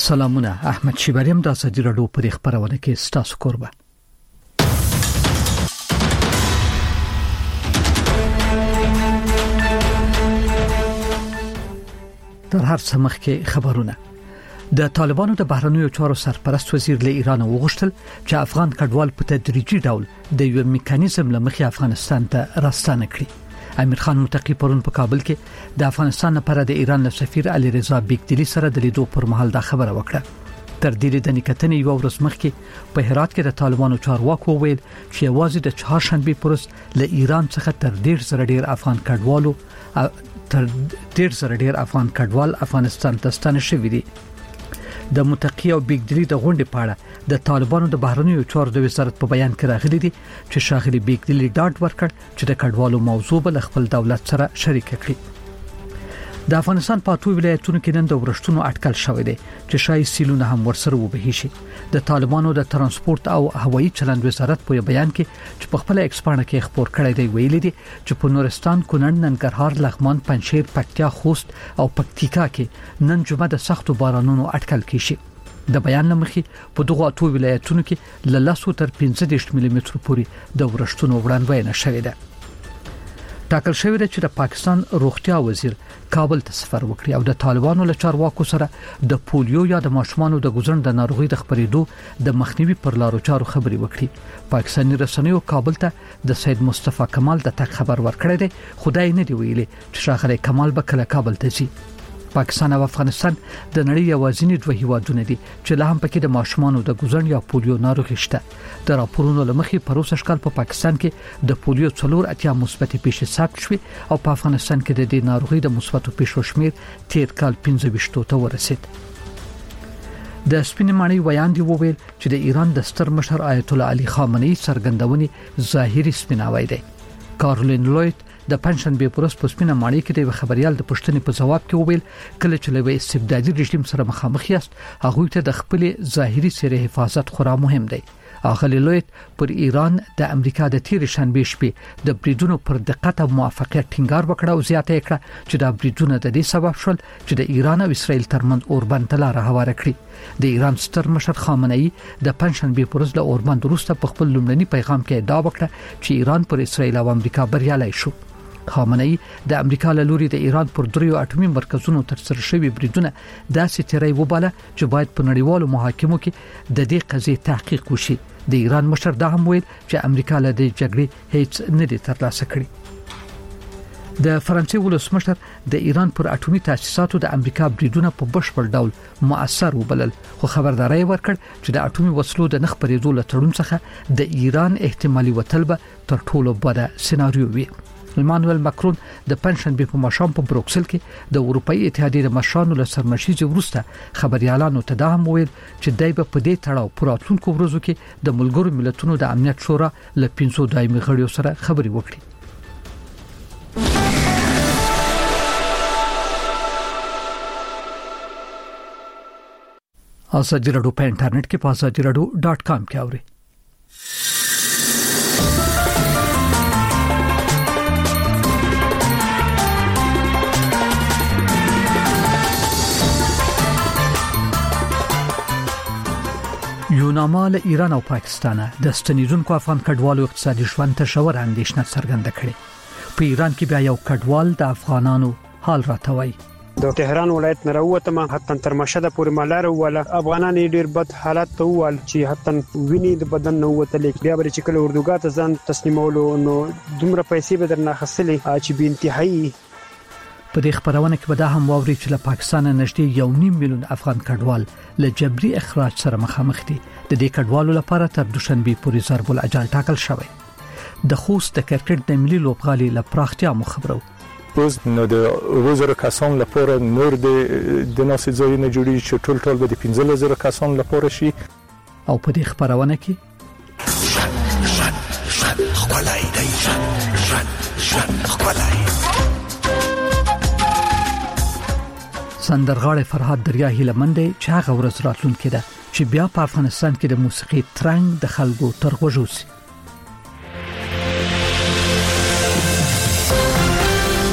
سلامونه، احمد شیبریم د ازادي راډیو په خبرونه کې ستاسو قربان. در هر څه مخکې خبرونه. د طالبانو د بهرنیو چارو سرپرست وزیر له ایران وغوښتل چې افغان کډوال په تدریجي ډول د یو میکانیزم لمخې افغانستان ته راستانه کړي. امیر خان متقی پرون په کابل کې د افغانستان لپاره د ایران له سفیر علي رضا بیگدلی سره د لیدو پر مهال دا خبره وکړه. تر دې د نکتنې یو ورځ مخکې په هرات کې د طالبانو چارواکو وویل چې یوازې د چهارشنبه پروس له ایران څخه تر 1.5 ډیر افغان کډوال افغانستان ته ستانه شوي دي. د متقی او بیگدلی د غونډې په اړه د طالبانو د بهرنیو چارو د وزارت په بیان کې راغلي دي چې شاغلي بیگدلی ډاډ ورکړ چې د کډوالو موضوع به خپل دولت سره شریک کړي. د افغانستان په ټولو ولایتونو کې نن د ورښتونو اټکل شوی دی چې شایي سیلونه هم ورسره وبهي شي. د طالبانو د ترانسپورت او هوایي چلند وزارت په بیان کې چې په خپل ایکسپانه کې خبر کړی دی ویلي دي چې په نورستان، کونړ، ننګرهار، لغمان، پنجشیر، پکتیا، خوست او پکتیکا کې نن جمعه د سختو بارانونو اټکل کیږي. د بیان لمخې په دغه ټولو ولایتونو کې له 10 تر 15 ملي متر پورې د ورښتونو وړاندوینه شوې ده. ټاکل شوی دی چې د پاکستان روغتیا وزیر کابل ته سفر وکړي او د طالبانو له چارواکو سره د پولیو یا د ماشومانو د ګوزن د ناروغي د خبرېدو د مخنیوي پر لارو چارو خبري وکړي. پاکستاني رسنیو کابل ته د سید مصطفی کمال د تک خبر ورکړی دی. خدای نه دی ویلي چې شاغلی کمال به کله کابل ته ځي. پاکستان او افغانستان د نړۍ یوازینی دوه هیوادونه دي چې له هم پکې د ماشومانو د ګوزن یا پولیو ناروغي شته. د راپورونو لمخې پروسه شکل په پاکستان کې د پولیو 4 مثبت پیښې ثبت شوې او په افغانستان کې د دې ناروغي د مثبت پیښو شمیر تیر کال 15 ته ورسید. د سپین معنی ویاندې وویل چې د ایران د ستر مشر آیت الله علي خامنه‌ای څرګندونې ظاهري سپیناوی دی. کارولین لویت د پنځشنبه پروس په سپینه معنی کې د خبريال د پښتنې په جواب کې وویل کله چې له استبدادي رژیم سره مخامخ یاست هغه ته د خپل ظاهري سره حفاظت خورا مهم دی. اغلی لویت پر ایران د امریکا د تیر شنبه شپې د بریدونو پر دقت او موافقت ټینګار وکړ او زیاته کړه چې د بریدونو د دې سبب شول چې د ایران او اسرائیل ترمنځ اوربند تلاره هواره کړي. د ایران ستر مشر خامنه‌ای د پنځشنبه پروز له اوربند وروسته په خپل لومړني پیغام کې ادعا وکړه چې ایران پر اسرائیل او امریکا بریالي شو. خامنه‌ای د امریکا له لوري د ایران پر 3 اټومي مرکزونو تر سره شوی بریدونه داسې تیری وباله چې باید په نړیوالو محاکمو کې د دې قضیې تحقیق وشي. د ایران مشر دا هم ویل چې امریکا له دې جګړې هیڅ نه دی ترلاسه کړی. د فرانسې ولسمشر د ایران پر اټومي تاسیساتو د امریکا بریدونه په بشپړ ډول مؤثر وبلل، خو خبرداري ورکړ چې د اټومي وسلو د نخبرېدو له تړون څخه د ایران احتمالي وتلبه تر ټولو بده سيناريو وي. ایمانوئل ماکرون د پنځشنبه په ماښام په بروکسل کې د اروپאי اتحادیې د مشرانو له سرمشیزې وروسته خبريالانو ته دا هم ویل چې دای په دې تړاو پراتونکو ورځو کې د ملګرو ملتونو د امنیت شورا له 500 دایمي غړیو سره خبري وکړي. ازادي راډیو په انټرنیټ کې په azadiراdio.com کې اوري. یونامال ایران او پاکستان د ستنیدونکو افغان کډوالو اقتصادي ژوند ته ژور اندېښنه څرګنده کړې. په ایران کې بیا یو کډوال د افغانانو حال راټوي. د تهران ولایت نه راوته حتی تر مشهد پورې مالاره ولا افغانان ډیر بد حالت ته ول چې حتی ویني د بدن نه وته لیک بیا بر چې کله اردوګا ته ځان تسلیمولو نو دومره پیسې به درنه خسلې چې به انتهایی. په دې خبرونه کې به دا هم واوري چې له پاکستان نږدې 1.5 میلیون افغان کډوال له جبري اخراج سره مخامخ دي. د دې کډوالو لپاره تر دوشنبه پورې ضرب الاجل ټاکل شوی. د خوست د کرکټ د ملي لوبغالي له پراختیا مخبرو اوس نو د وزر کسان لپاره نور د ناسې ځای نه جوړي چې ټول به د 15000 کسان لپاره شي. او په دې خبرونه کې سندرغاړی فرهاد دریا هیلمندې چې هغه ورځ راتلونکې ده چې بیا په افغانستان کې د موسیقي ترنګ د خلکو تر غوږو شي.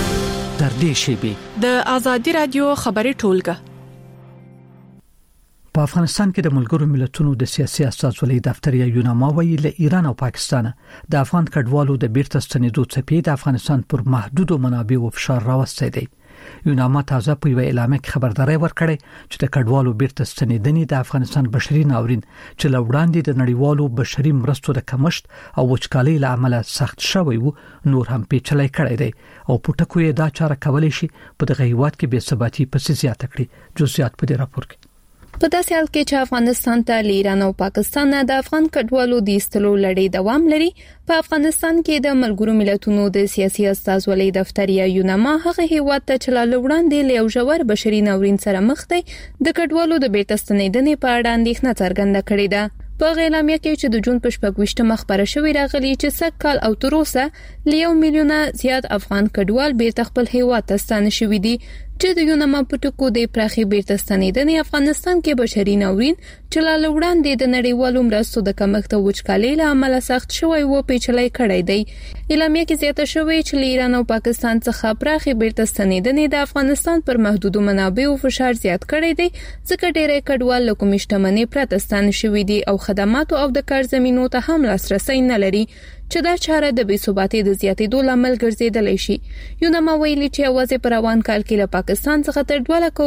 در دې شیبې د ازادي رادیو خبري ټولګه په افغانستان کې د ملګرو ملتونو د سیاسي استازولۍ دفتر یا یوناما ویلي له ایران او پاکستان د افغان کډوالو د بیرته ستنېدو څپې د افغانستان پر محدودو منابعو فشار راوستي دی. یوناما تازه په یو اعلامیه کې خبرداري ورکړې چې د کډوالو بیرته ستنېدنې د افغانستان بشري ناورین چې لوړاندې د نړیوالو بشري مرستو د کمښت او وچکالۍ له امله سخت شوی وو نور هم پیچلې کړی دی او پټکو یې دا چاره کولای شي په دغه هیواد کې بې ثباتي پسې زیاته کړي. جزئیات په دې راپور کې. په داسې حال کې چې افغانستان ته ایران او پاکستان د افغان کډوالو د ایستلو لړۍ دوام لري، په افغانستان کې د ملګرو ملتونو د سیاسي استازولۍ دفتر یا یوناما هغه هیواد ته چې وړاندې له یو ژور بشري ناورین سره مخ دی د کډوالو د بیرته ستنېدنې په اړه اندېښنه څرګنده کړې ده. په اعلامیه کې چې د جون په 28 خبره شوې راغلي چې سږ کال او تر اوسه له 1 میلیونه زیات افغان کډوال بیرته خپل هیواد ته ستانه شوي دي چې د یوناما په ټکو د پراخي بیرته ستنېدنې افغانستان کې بشري ناورین چې لا وړاندې د نړیوالو مرستو د کمښت او وچکالۍ له امله سخت شوی و پیچلې کړی دی. اعلامیه کې زیاته شوې چې ایران او پاکستان څخه پراخي بیرته ستنېدنې د افغانستان پر محدودو منابعو فشار زیات کړی دی ځکه ډېری کډوال له کومې شتمنۍ پرته ستانه شوي دي او خدماتو او د کار زمینو ته هم لاسرسي نه لري چې دا چاره د بې ثباتۍ د زیاتېدو لامل ګرځیدلی شي. یوناما ویلي چې اوازې پر روان کال کې له پاکستان څخه تر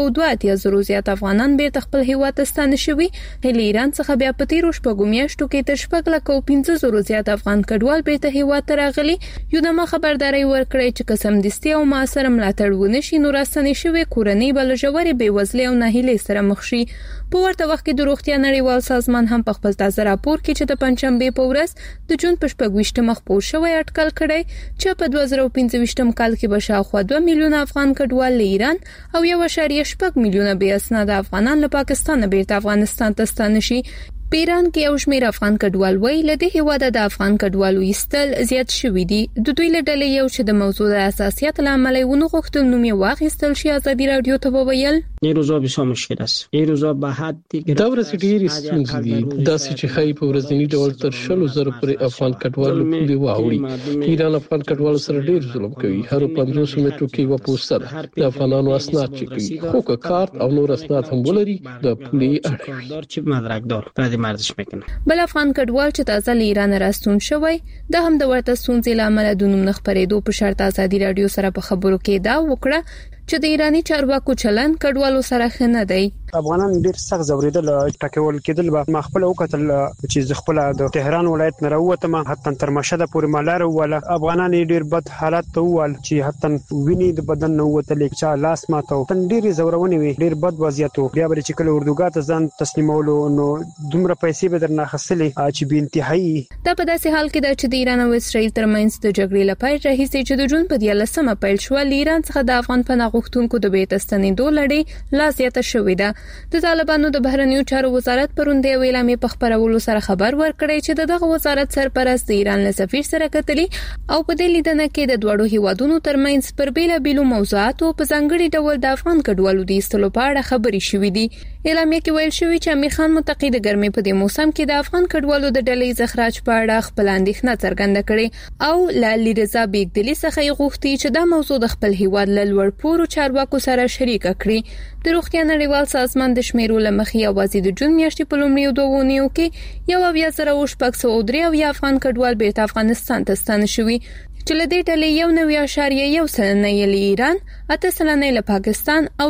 2.2 زیات افغانان بیرته خپل هیواد ته ستانه شوي، له ایران څخه بیا په تیرو شپږو میاشتو کې تر 4.15 زیات افغان کډوال بیرته هیواد ته راغلي. یوناما خبرداري ورکړې چې قسم دستي او معاصر ملاتړ ونه شي نو راستنې شوی کورنۍ بل ژورې بېوزلۍ او ناهیلۍ سره مخ شي. په ورته وخت کې د روغتیا نړیوال سازمان هم په خپل تازه راپور کې چې د پنځشنبه په ورځ د جون په 28 خبر شوی اټکل کړی چې په 2015 کال کې به شاوخوا 2 میلیونه افغان کډوال له ایران او 1.8 میلیونه بې اسناده افغانان له پاکستان بیرته افغانستان ته ستانه شي. په ایران کې یو شمېر افغان کډوال وایي له دې هیواده د افغان کډوالو ایستل زیات شوي دي. د دوی له ډلې یو چې د موضوع د اساسیت له امله یې ونه غوښتل نوم یې واخیستل شي ازادي رادیو ته وویل این روزا بسیار مشکل است. این روزا به حد دا ورځ ډېرې ستونزې دي. داسې چې خای په ورځنی ډول تر 100,000 پورې افغان کډوالو پولې واوړي. ایران افغان کډوالو سره ډېر ظلم کوي. هر 500 مترو کې یو پوسټر د افغانانو اسناد چک کوي. خو که کارت او نور اسناد هم ولري د پولې اړوي چې مدرکدار پردي مردش میکنه. بل افغان کډوال چې تازه له ایران راستون شوی د هم د ورته ستونزې له امله د نوم نخبرېدو په شرط ازادي رادیو سره په خبرو کې دا وکړه چې د ایرانی چارواکو چلن کډوالو سره خنه دی. افغانان ډیر سخت زوریدل ټاکول کېدل به مخبل او قتل چې خپل د تهران ولایت نه راوته ما حتی تر مشهد پورې مالار ولا افغانان ډیر بد حالت ته ول چې حتی ویني د بدن نه وته لیکچا لاس ماته تن ډیر زورونی وي ډیر بد وضعیت بیا بل چې کله اردوګا ته ځان تسلیمولو نو دومره پیسې به درنه خسلې چې به انتهایی دا په داسې حال کې د چې د ایران او اسرائیل ترمنځ د جګړې لپاره راهیسې چې د جون په 13 پیل شو ایران څخه د افغان پناه غوښتونکو د بیرته ستنېدو لړۍ لا زیاته شوې ده. د طالبانو د بهرنیو چارو وزارت پروندې اعلامیه په خبرولو سره خبر ورکړی چې دغه وزارت سرپرست ایران له سفیر سره کتلی او په دې لیدنه کې د دوړو هیوادونو ترمنځ پر بیلابیلو موضوعاتو په ځانګړي ډول د افغان کډوالو د ایستلو په اړه خبرې شوې دي. اعلامیه کې ویل شوی چې امیر خان متقی د ګرمۍ په دې موسم کې د افغان کډوالو د ډلې زخراج په اړه خپل اندېښنه څرګنده کړې او لالی رضا بیگدلی څخه یې غوښتي چې دا موضوع د خپل هیواد له لوړ پوړو چارواکو سره شریک کړي. د روغتیا نړیوال سازمان د شمیرو لمخې اوازې د جون میاشتې په لومړیو 2 اونیو کې 1.603 افغان کډوال بیرته افغانستان ته ستانه شوي چې له دې ډلې 1.1% له ایران، 8% له پاکستان او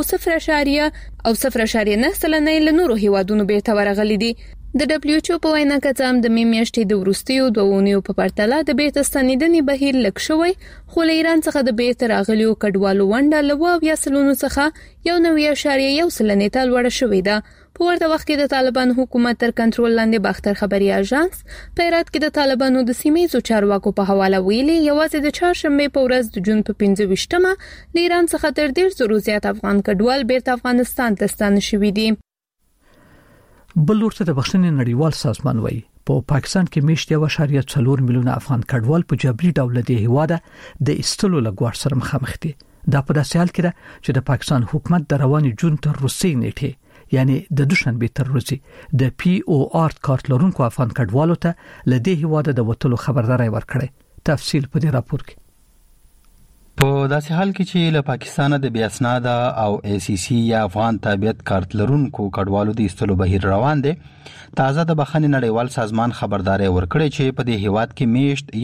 0.9% له نورو هیوادونو بیرته ورغلي دي. د WHO په وینا کتام د میاشتې د وروستیو 2 اونیو په پرتله د بیرته ستنېدنې بهیر لږ شوی، خو له ایران څخه د بیرته راغلیو کډوالو ونډه له 2.0 څخه 1.1% ته لوړه شوې ده. په ورته وخت کې د طالبان حکومت تر کنټرول لاندې باختر خبري اژانس په هرات کې د طالبانو د سیمې چارواکو په حواله ویلي یوازې د چهارشنبه په ورځ د جون په 25مه له ایران څخه تر 1.5 زیات افغان کډوال بیرته افغانستان ته ستانه شوي دي. بل ورته د بخښنې نړیوال سازمان وایي په پاکستان کې میشت 1.4 میلیونه افغان کډوال په جبري ډول د هیواده د ایستلو لګوار سره مخامخ دي. دا په داسې حال کې ده چې د پاکستان حکومت د رواني جون تر روسي نیټه یعنی د دوشنبه تر ورځې د POR کارت لرونکو افغان کډوالو ته له دې هیواده د وټلو خبرداري ورکړي. تفصیل په دې راپور کې. په داسې حال کې چې له پاکستان د بیا اسناد او ای سی سی یا افغان تابعیت کارت لرونکو کډوالو د ایستلو بهیر روان دي. تازه د بخښنې نړیوال سازمان خبرداري ورکړې چې په دې هیواد کې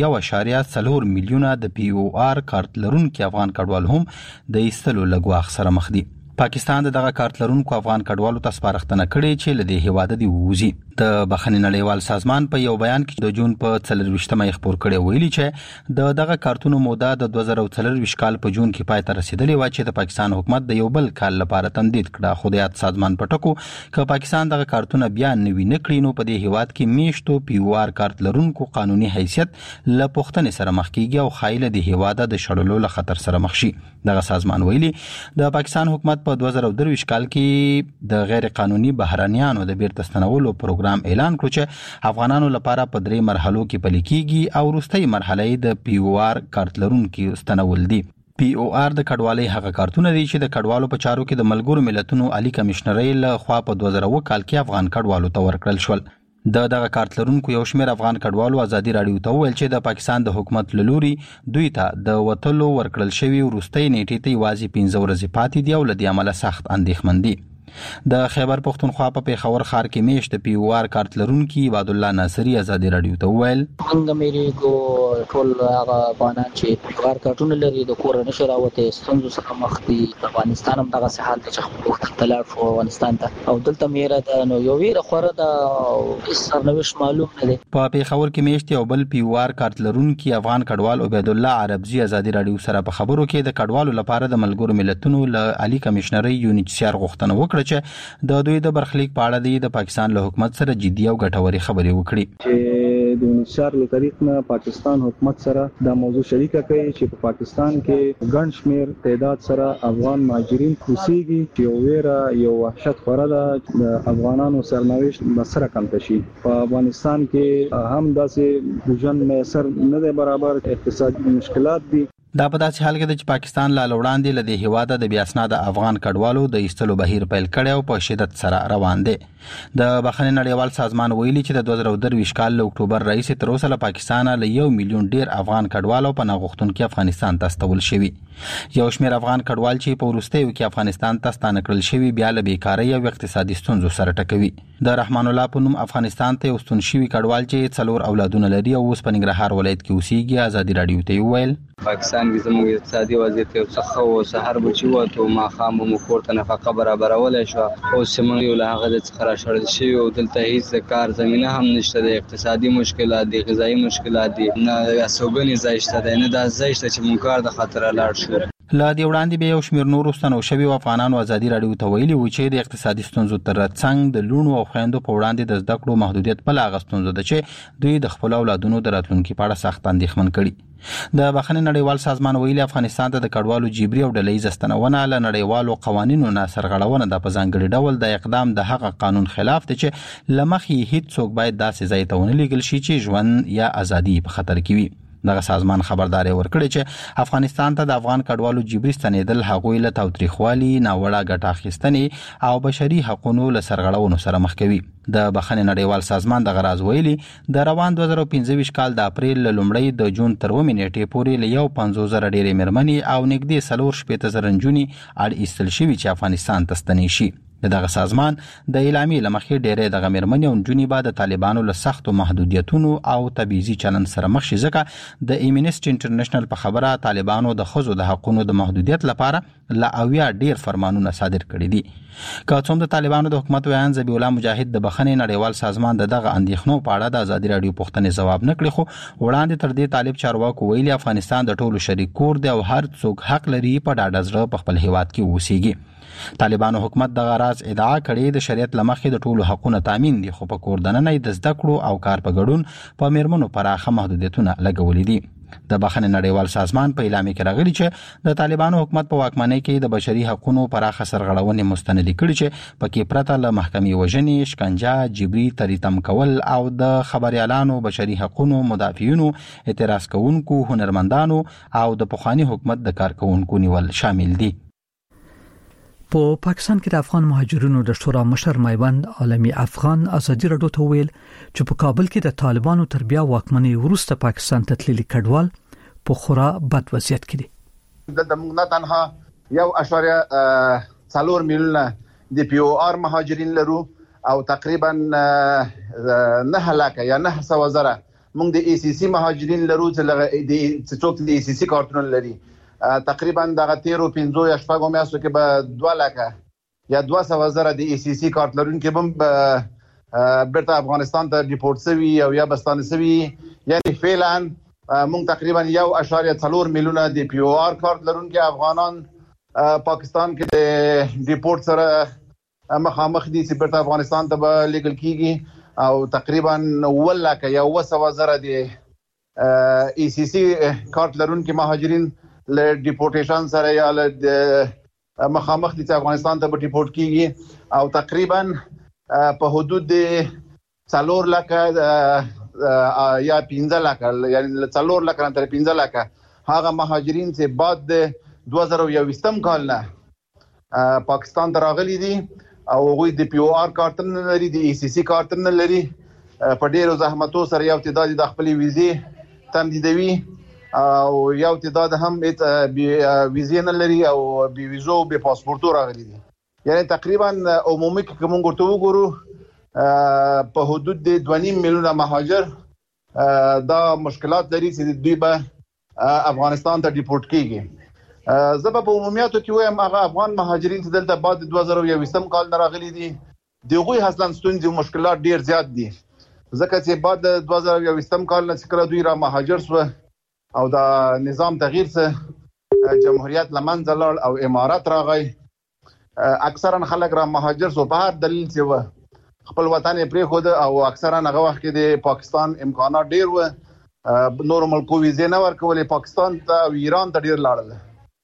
میشت 1.4 میلیونه د پی او آر کارت لرونکو افغان کډوال هم د ایستلو لګواخ سره مخ دي. پاکستان دغه کارت لرونکو افغان کډوالو ته سپارښتنه کړې چې له دې هیواده دی ووزي. د بخښنې نړیوال سازمان په یو بیان کې د جون په 24مه خبر کړی ویلي چې دغه کارتونو موده د 2024 کال په جون کې پای ته رسیدلې و چې د پاکستان حکومت د یو بل کال لپاره تمدید کړه. خو د یاد سازمان په ټکو ک پاکستان دغه کارتونه بیا نوی نکړي نو په دې هیواد کې میشتو پی او آر کارت لرونکو قانوني حیثیت له پښتنې سره مخ کیږي او خایله د هیواده د شړلو له خطر سره مخ شي. دغه سازمان ویلي د پاکستان حکومت په 2023 کال کې د غیر قانوني بهرانيانو د بیرته ستنولو پروګرام اعلان کړ چې افغانانو لپاره په 3 مرحلو کې پلي کیږي او وروستۍ مرحله د پی او آر کارت لرونکو ستنول دي. پی او آر د کډوالۍ هغه کارتونه دي چې د کډوالو په چارو کې د ملګرو ملتونو عالی کمشنرۍ له خوا په 2000 کال کې افغان کډوالو ته ورکړل شول. دغه کارت لرونکو یو شمېر افغان کډوالو ازادي رادیو ته ویل چې د پاکستان د حکومت لوري دوی ته د وټلو ورکړل شوی وروستۍ نیټې ته یوازې 15 ورځې پاتې دی او له دې عمله سخت اندېښمن دي. د خیبر پختونخوا په پیښور ښار کې میشت پی او آر کارت لرونکي عبد الله ناصری ازادي رادیو ته ویل څنګه مېری کو ټول هغه افغانان چې پی او آر کارتونه لري د کور نه شراوته ستونزو څخه مخ دي. افغانستان هم دغه حال ته چې خپل تلار شو افغانستان ته او دلته میرا د نو یو ویره خوره د سرنوشت معلوم نه دي. په پیښور کې میشت یو بل پی او آر کارت لرونکي افغان کډوال عبد الله عربزي ازادي رادیو سره په خبرو کې د کډوالو لپاره د ملګرو ملتونو له عالی کمشنرۍ یونیټ سیار غوښتنه وکړه چې د دوی د برخلیک په اړه د پاکستان له حکومت سره جدي او ګټوري خبرې وکړي. چې د یونیسار له طریق نه پاکستان حکومت سره د موضوع شریکه کوي چې په پاکستان کې ګڼ شمیر تعداد سره افغان مهاجرین اوسېږي چې یو ویره یو وحشت خوره ده د افغانانو سرنوشت مسره کم شي. په افغانستان کې هم داسې ژوند میسر نه دی برابر، اقتصادي مشکلات دي. دا په داسې حال کې چې پاکستان لا وړاندې له دې هیواده د بیا اسناد افغان کډوالو د ایستلو بهیر پیل کړي او په شدت سره روان دي. د بخښنې نړیوال سازمان ویلي چې د 2023 کال له اکتوبر راهیسې تر اوسه له پاکستان له 1 میلیون ډیر افغان کډوالو په ناغښتونکو افغانستان ته استول شوي. یو شمېر افغان کډوال چې په وروستیو کې افغانستان ته ستانه کړل شوي بیا له بیکارۍ او اقتصادي ستونزو سره ټکوي. د رحمان الله په نوم افغانستان ته وستون شوي کډوال چې 4 اولادونه لري او اوس په ننګرهار ولایت کې اوسېږي ازادي رادیو ته ویل پاکستان کې زموږ اقتصادي وضعیت یو څه او سحر بچي وته ما خام مو کورته نفقه برابرول شو او سیمه یو له هغه د څخه شړل شي او دلته هیڅ کار زمينه هم نشته. د اقتصادي مشکلات دي، غذایی مشکلات دي، نه اسوګنی ځایشته ده، نه د ځایشته چې مونږ کار د خطر لاړ شو. لا دی وړاندې به یو شمیر نور ستنو شوی افغانانو ازادي رادیو ته ویلي و چې د اقتصادي ستونزو ترڅنګ د لونو او خويندو په وړاندې د زده کړو محدودیت په لاغ ستونزو ده چې دوی د خپل اولادونو د راتلونکو په اړه سخت اندېښمن کړي. د بخښنې نړیوال سازمان ویلي افغانستان ته د کډوالو جبري او ډلهییز ستنونه له نړیوالو قوانینو نه سرغړونه د په ځانګړي ډول د اقدام د هغه قانون خلاف دی چې لمخې هیڅ څوک باید داسې ځای ته ونه لېږل شي چې ژوند یا ازادي په خطر کې وي. دغه سازمان خبرداري ورکړي چې افغانستان ته د افغان کډوالو جبري ستنېدل هغوی له تاوتریخوالي، ناوړه ګټه اخیستنې او بشري حقوقو له سرغړونو سره مخ کوي. د بخښنې نړیوال سازمان د غراز ویلي د روان 2015 کال د اپریل لومړی د جون تر 1 نیټې پورې له 150,000 ډېرې مېرمنې او نږدې 4.8 نجونې اړ ایستل شوي چې افغانستان ته ستنې شي. دغه سازمان د اعلامیې لمخې ډېرې د مېرمنې او نجونې بعد د طالبانو له سختو محدودیتونو او تبعیضي چلند سره مخ شي ځکه د ایمنسټي انټرنیشنل په خبره طالبانو د ښځو د حقوقو د محدودیت لپاره لا اویا ډېر فرمانونه صادر کړي دي. که څوم د طالبانو د حکومت ویان ذبیح الله مجاهد د بخښنې نړیوال سازمان دغه اندېښنو په اړه د ازادي رادیو پوښتنې ځواب نه کړي، خو وړاندې تر دې طالب چارواکو ویلي افغانستان د ټولو شریک کور دی او هر څوک حق لري په ډاډه زړه په خپل هیواد کې اوسېږي. طالبانو حکومت دغه راز ادعا کړې د شریعت لمخې د ټولو حقوقو تامین دي، خو په کور دننه د زده کړو او کار په ګډون په میرمنو پراخه محدودیتونه لګولې دي. د بخښنې نړیوال سازمان په اعلامیه کې راغلي چې د طالبانو حکومت په واکمنۍ کې د بشري حقوقو پراخه سرغړونې مستند کړي چې پکې پرته له محکمې وژنې، شکنجه، جبري تریتم کول او د خبريالانو، بشري حقوقو مدافعینو، اعتراض کوونکو، هنرمندانو او د پخوانی حکومت د کارکونکو نیول شامل دي. په پاکستان کې د افغان مهاجرینو د شورا مشر میوند عالمي افغان ازادي رادیو ته ویل چې په کابل کې د طالبانو تر بیا واکمنۍ وروسته پاکستان ته تللي کډوال په خورا بد وضعیت کې دي. دلته موږ نه تنها 1.4 میلیونه د پی او آر مهاجرین لرو او تقریبا 9 لکه یا 900 زره موږ د ای سی سی مهاجرین لرو چې څوک د ای سی سی کارتونه لري تقریبا دغه 13 یا 15 میاشتو کې به 2 لکه یا 200 زره د ای سی سی کارت لرونکي هم برته افغانستان ته ډیپورټ شوي او یا بستانه شوي یعنی فعلا موږ تقریبا 1.4 میلیونه د پی او آر کارت لرونکي افغانان پاکستان کې د ډیپورټ سره مخامخ دي چې برته افغانستان ته به لیګل کیږي او تقریبا 1 لکه یا 200 زره د ای سی سی کارت لرونکي مهاجرین له ډیپورټیشن سره یا له مخامخ دي چې افغانستان ته به ډیپورټ کیږي او تقریبا په حدود د 4 لکه یا 15 لکه یعنی 4 لکه تر 15 لکه هغه مهاجرین چې بعد د 2021 کال نه پاکستان ته راغلي دي او هغوی د پی او آر کارت نه لري د ای سی سی کارت نه لري په ډیرو زحمتو سره یو تعداد د خپل ویزې تمدیدوي او یو تعداد هم ویزې نه لري او بي ویزو به پاسپورتو راغلي دي یعنی تقریبا عمومي کې موږ ورته وګورو په حدود د 2.5 میلیونه مهاجر دا مشکلات لري چې دوی به افغانستان ته ډیپورټ کیږي زبا په عمومیاتو کې وایم هغه افغان مهاجرین چې دلته بعد 2021 کال نه راغلي دي دغه اصلا ستونزې او مشکلات ډیر زیات دي ځکه چې بعد 2021 کال نه څخه دوی را مهاجر شو او دا نظام تغییر سره جمهوریت لمنځه لاړ او امارات راغی اکثرا خلک را مهاجر شو په هر دلیل چې خپل وطن یې پرې خود او اکثرا هغه وخت کې د پاکستان امکانات ډیر و نور ملکو ویزې نه ورکولې پاکستان ته او ایران ته ډیر لاړل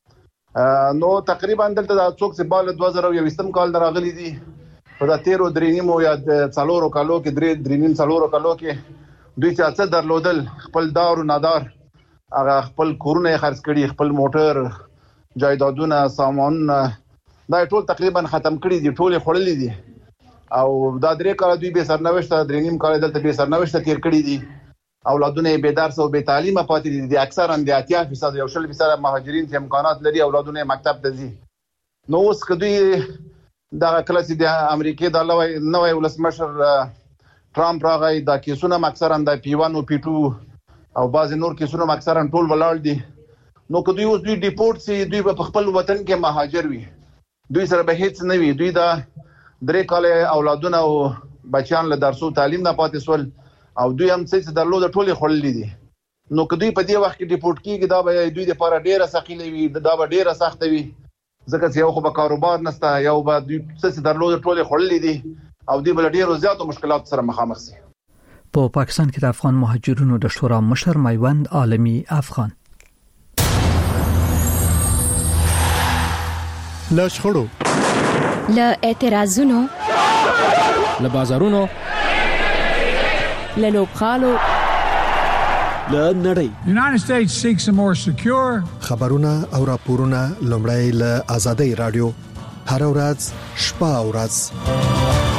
نو تقریبا دلته د څوک چې بال 2021 کال راغلي دي په دا 13 درینیمو یا 4 کالو کې 3 کالو کې دوی چې څه درلودل خپل دار او نادار هغه خپل کورونه خرڅ کړي خپل موټر جایدادونه سامان دا ټول تقریبا ختم کړي دي ټول خړلې دي او دا 3 کال دوی به سرنوشت 3 کال دلته به سرنوشت تیر کړي دي اولادونه بیدار سو به تعلیم پاتې دي اکثرا د 80% یو 60% مهاجرین چې امکانات لري اولادونه مکتب ته ځي نو اوس کدی دا کلاس د امریکای د نوې ولسمشر ټرامپ راغی دا کیسونه اکثرا د پی 1 او پی 2 او بعض نور کیسونه اکثرا ټول ولاړ دي نو کدی اوس دوی ډیپورټ سي دوی په خپل وطن کې مهاجر وي دوی سره به هیڅ نه وي دوی دا 3 کال اولادونه او بچیان له درسو تعلیم نه پاتې سول او دوی هم څه درلود ټولې خړلې دي نو کدی په دې وخت کې ډیپورټ کیږي دا به دوی د لپاره ډیره ثقيله وي دا به ډیره سخت وي ځکه چې یو خو به کاروبار نشته یو به دوی څه درلود ټولې خړلې دي او دوی بل ډیرو زیاتو مشکلات سره مخامخ دي په پاکستان کې د افغان مهاجرونو د شورا مشر میوند عالمي افغان لا شخړو لا اعتراضونو لا بازارونو له لوبغالو له نړۍ United States seeks a more secure خبرونه او راپورونه لومړی له آزادۍ رادیو هر ورځ شپه او ورځ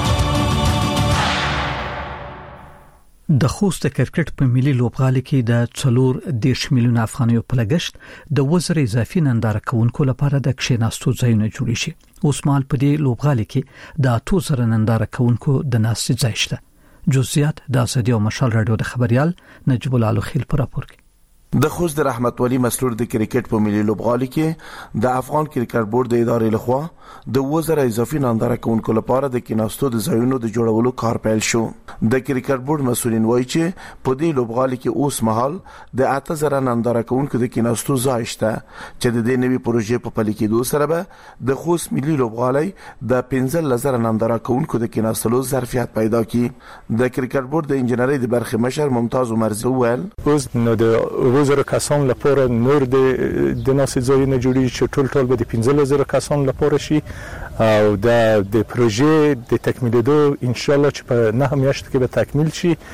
د خوست کرکټ په ملي لوبغالي کې د 4 میلیون افغانیو په لګښت د وزر اضافي ننداره کوونکو لپاره د کښیناستو ځایونه جوړ شي اوس مال په دې لوبغالي کې د 2000 ننداره کوونکو د ناستي ځای شته جزئیات د اسدی او مشال رادیو د خبريال نجیب الله خیل پر راپور کوي د خوست د رحمت ولی مسلور د کرکټ په ملي لوبغالي کې د افغان کرکټ بورډ د ادارې لخوا د وزر اضافي ننداره کوونکو لپاره د کیناستو د ځایونو د جوړولو کار پیل شو د کرکټ بورډ مسولین وایي چې په دې لوبغالي کې اوس مهال د 8000 ننداره کوونکو د کیناستو ځای شته چې د دې نوي پروژې په پلي کېدو سره به د خوست ملي لوبغالي د 15000 ننداره کوونکو د کیناستلو ظرفیت پیدا کړي د کرکټ بورډ د انجنیری د برخې مشر ممتاز عمرزی ویل اوس نو د وزر کسان لپاره نور د ناسې ځایونه جوړي چې ټول به د 15000 کسان لپاره شي او د پروژې د تکمیلېدو ان شاء الله چې په 9 میاشتو کې به تکمیل شي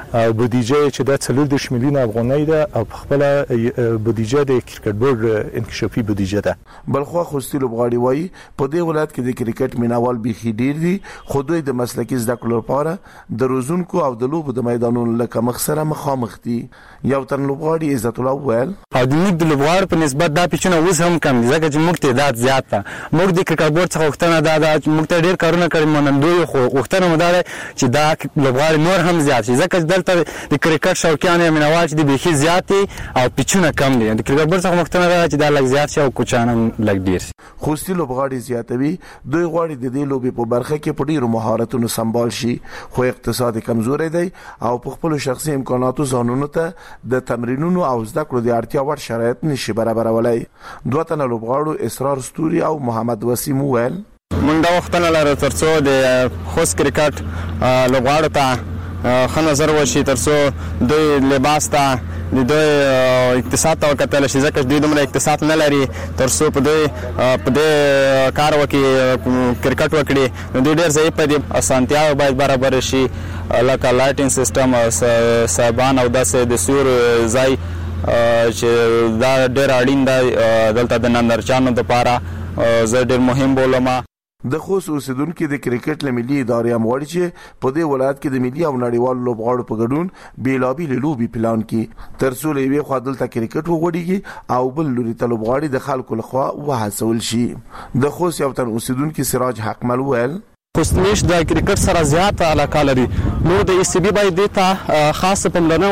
او بودیجه چې د 40 میلیون افغانۍ ده او په خپل بودیجه د کرکټ بورډ انکشافي بودیجه ده. بلخو خوستي لوبغاړي وایي په دې ولایت کې د کرکټ مینوال بيخي ډیر دي، خو دوی د مسلکي زده کړو لپاره د روزونکو او د لوبو د میدانونو لکه مخ سره مخامخ دي. یو تن لوبغاړي عزت الله ویل او د موږ د لوبغاړو په نسبت دا پیچونه اوس هم کم دي ځکه چې موږ تعداد زیات ده. موږ د کرکټ بورډ څخه وختونه دا موږ ته ډیر کارونه کړی مونږ خو وختونه مدار چې دا لوبغاړي نور هم زیات شي ځکه دلته د کرکټ شوقیان مینوال چې د بيخي زیات او پیچونه کم دي. د کرکټ بورډ څخه وختونه دا چې دا لږ زیات شي او کوچانه لږ ډیر شي. خوستي لوبغاړي زیاتوي دوی غواړي د دې لوبې په برخه کې په ډیرو مهارتونو سمبال شي، خو اقتصاد کمزوري دی او په خپل شخصي امکاناتو ځانونو ته د تمرینونو او زده کړو د اړتیا وړ شرایط نشي برابرولای. دوه تنه لوبغاړو اسرار ستوري او محمد وسیم ویل مونږ دا وختونه لرو ترڅو د خوست کرکټ لوبغاړو ته ښه نظر وشي، ترڅو دوی لباس ته د دوی اقتصاد ته وکتل شي ځکه دوی دومره اقتصاد نه لري. ترڅو په دې کار وکړي کرکټ وکړي نو دوی ډېر ضعیف دي. اسانتیاوې باید برابر شي لکه لایټینګ سیستم صاحبان او داسې د سور ځای چې دا ډېر اړین دی دلته د نندارچیانو لپاره زه ډېر مهم بولم. د خوست اوسیدونکو د کرکټ لملي ادارې اموړي چې په دې ولایت کې د ملي او نړیوالو لوبغاړو په ګډون بیلابېل لوبي پلان کې ترڅو لوي خو دلته کرکټ وغوړيږي او بل لوري ته لوبغاړي د خلکو لخوا وهڅول شي. د خوست یو تن اوسیدونکو سراج حقمل ویل خوستمیش د کرکټ سره زیات علاقه لري نو د ای سی بي باید ته خاصه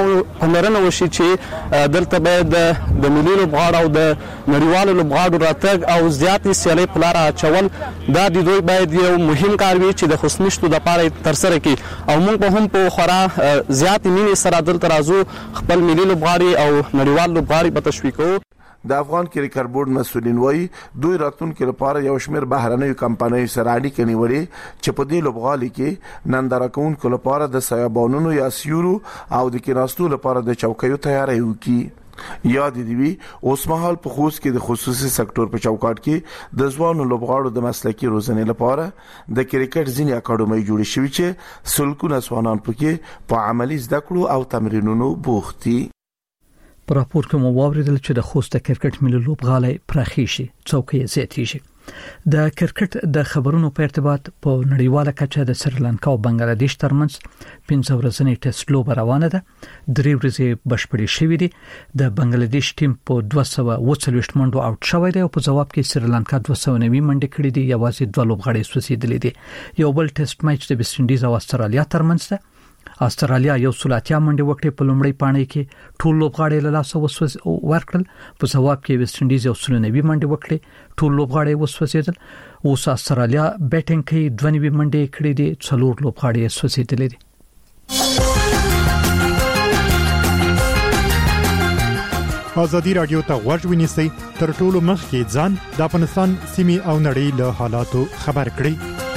پملرنه وشي چې دلته باید د ملي لوبغاړو او د نړیوالو لوبغاړو راتګ او زیاتې سیالۍ په لار اچول دا د دوی باید یو مهم کار وي چې د خوستمیشتو د لپاره تر سره کړي او موږ به هم په خورا زیاتې مینې سره دلته راځو خپل ملي لوبغاړي او نړیوال لوبغاړي په تشویقو. د افغان کرکټ بورډ مسؤلین وایي دوی راتلونکي لپاره یو شمېر بهرنیو کمپنیو سره اړیکې نیولې چې په دې لوبغالي کې ننداره کوونکو لپاره د سیابانونو یا سیورو او د کیناستو لپاره د چوکیو تیاری وکړي. یاد دی اوس مهال په خوست کې د خصوصي سکتور په چوکاټ کې د ځوانو لوبغاړو د مسلکي روزنې لپاره د کرکټ ځینې اکاډمۍ جوړې شوې چې سلګونه ځوانان پکې په عملی زده کړو او تمرینونو بوخت دي. په راپور کې مو واوریدل چې د خوست کرکټ ملي لوبغالی پراخي شي څوکۍ زیاتې شي. د کرکټ د خبرونو په ارتباط په نړیواله کچه د سریلانکا او بنگلاديش ترمنځ 15 ورځنۍ ټیسټ لوبه روانه ده. 3 ورځې بشپړې شوې دي. د بنگلاديش ټیم په 240 منډو اوټ شوی دی او په جواب کې سریلانکا 290 منډې کړې دي. یوازې 2 لوبغاړي سوسیدلې دي. یو بل ټیسټ میچ د ویسټ انډیز او استرالیا ترمنځ ده. استرالیا یو سلاتیا منډه وکړه په لومړی پاڼې کې ټول لوبغاړي له لاسه ورکړل. په جواب کې ویسټ انډیز یو 90 منډه وکړه ټول لوبغاړي وسوځیدل. اوس استرالیا بیټینګ کوي 92 منډه کړې دي 4 لوبغاړي وسوځیدل دي. ازادي رادیو ته غوږ ونیسئ تر ټولو مخکې ځان د افغانستان سیمې او نړۍ له حالاتو خبر کړئ.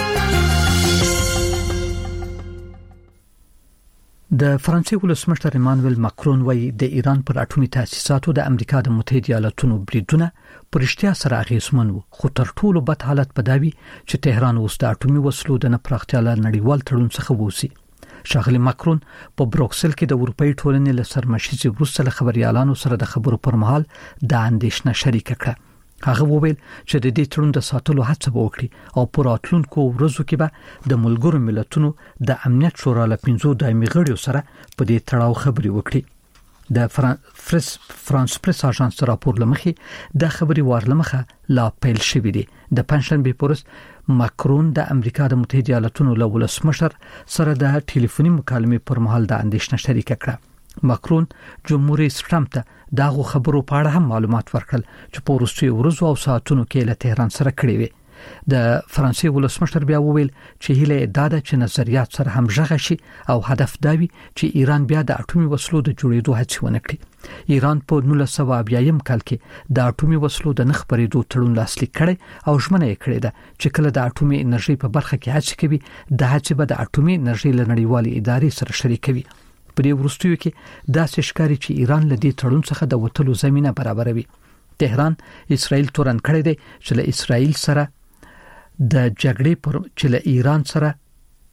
د فرانسې ولسمشر ایمانوئل ماکرون وایي د ایران پر اټومي تاسیساتو د امریکا د متحده ایالاتونو بریدونه پرشتیا سره اغیزمن وو، خو تر ټولو بد حالت پداوي چې تهران اوس د اټومي وسلو د نپراختیا نړیوال تړون څخه ووسی. ښاغلي ماکرون په بروکسل کې د اروپאי ټولنې له سرمشيزي وروسته خبريالانو سره د خبرو پر مهال د اندېښنه شریک کړه. هغه وویل چې د دې تړون د ساتلو هڅه وکړي او پر راتلونکو ورځو کې به د ملګرو ملتونو د امنیت شورا له 5 دایمي غړیو سره په دې تړاو خبري وکړي. د فرانس پریس اژانس راپور لمخې د خبري وارلمخه لا پیل شوې دي. د پنځشنبه پورس ماکرون د امریکا د متحده ایالاتونو له ولسمشر سره د ټلیفوني مکالمې پر مهال د اندېښنه شریک کړه. ماکرون جمهور رئیس ټرمپ ته داغه خبرو په اړه هم معلومات ورکړل چې په وروستیو ورځو او ساعتونو کې له تهران سره کړي وي. د فرانسې ولسمشر بیا وویل چې هیله اعداد چې نظریات سره هم ژغه شي او هدف دا وي چې ایران بیا د اټومي وسلو د جوړېدو هڅه ونه کړي. ایران په 1920 کال کې د اټومي وسلو د نخبرېدو تړون لاسلیک کړي او ژمنه یې کړې ده چې کله د اټومي انرژي په برخه کې هڅه کوي د هڅې به د اټومي انرژي لنړیوالې ادارې سره شریکوي. په دې وروستیو کې داسې ښکاري چې ایران له دې تړون څخه د وټلو زمينه برابروي. تهران اسرائیل تورن کړی دی چې له اسرائیل سره د جګړې پر چې له ایران سره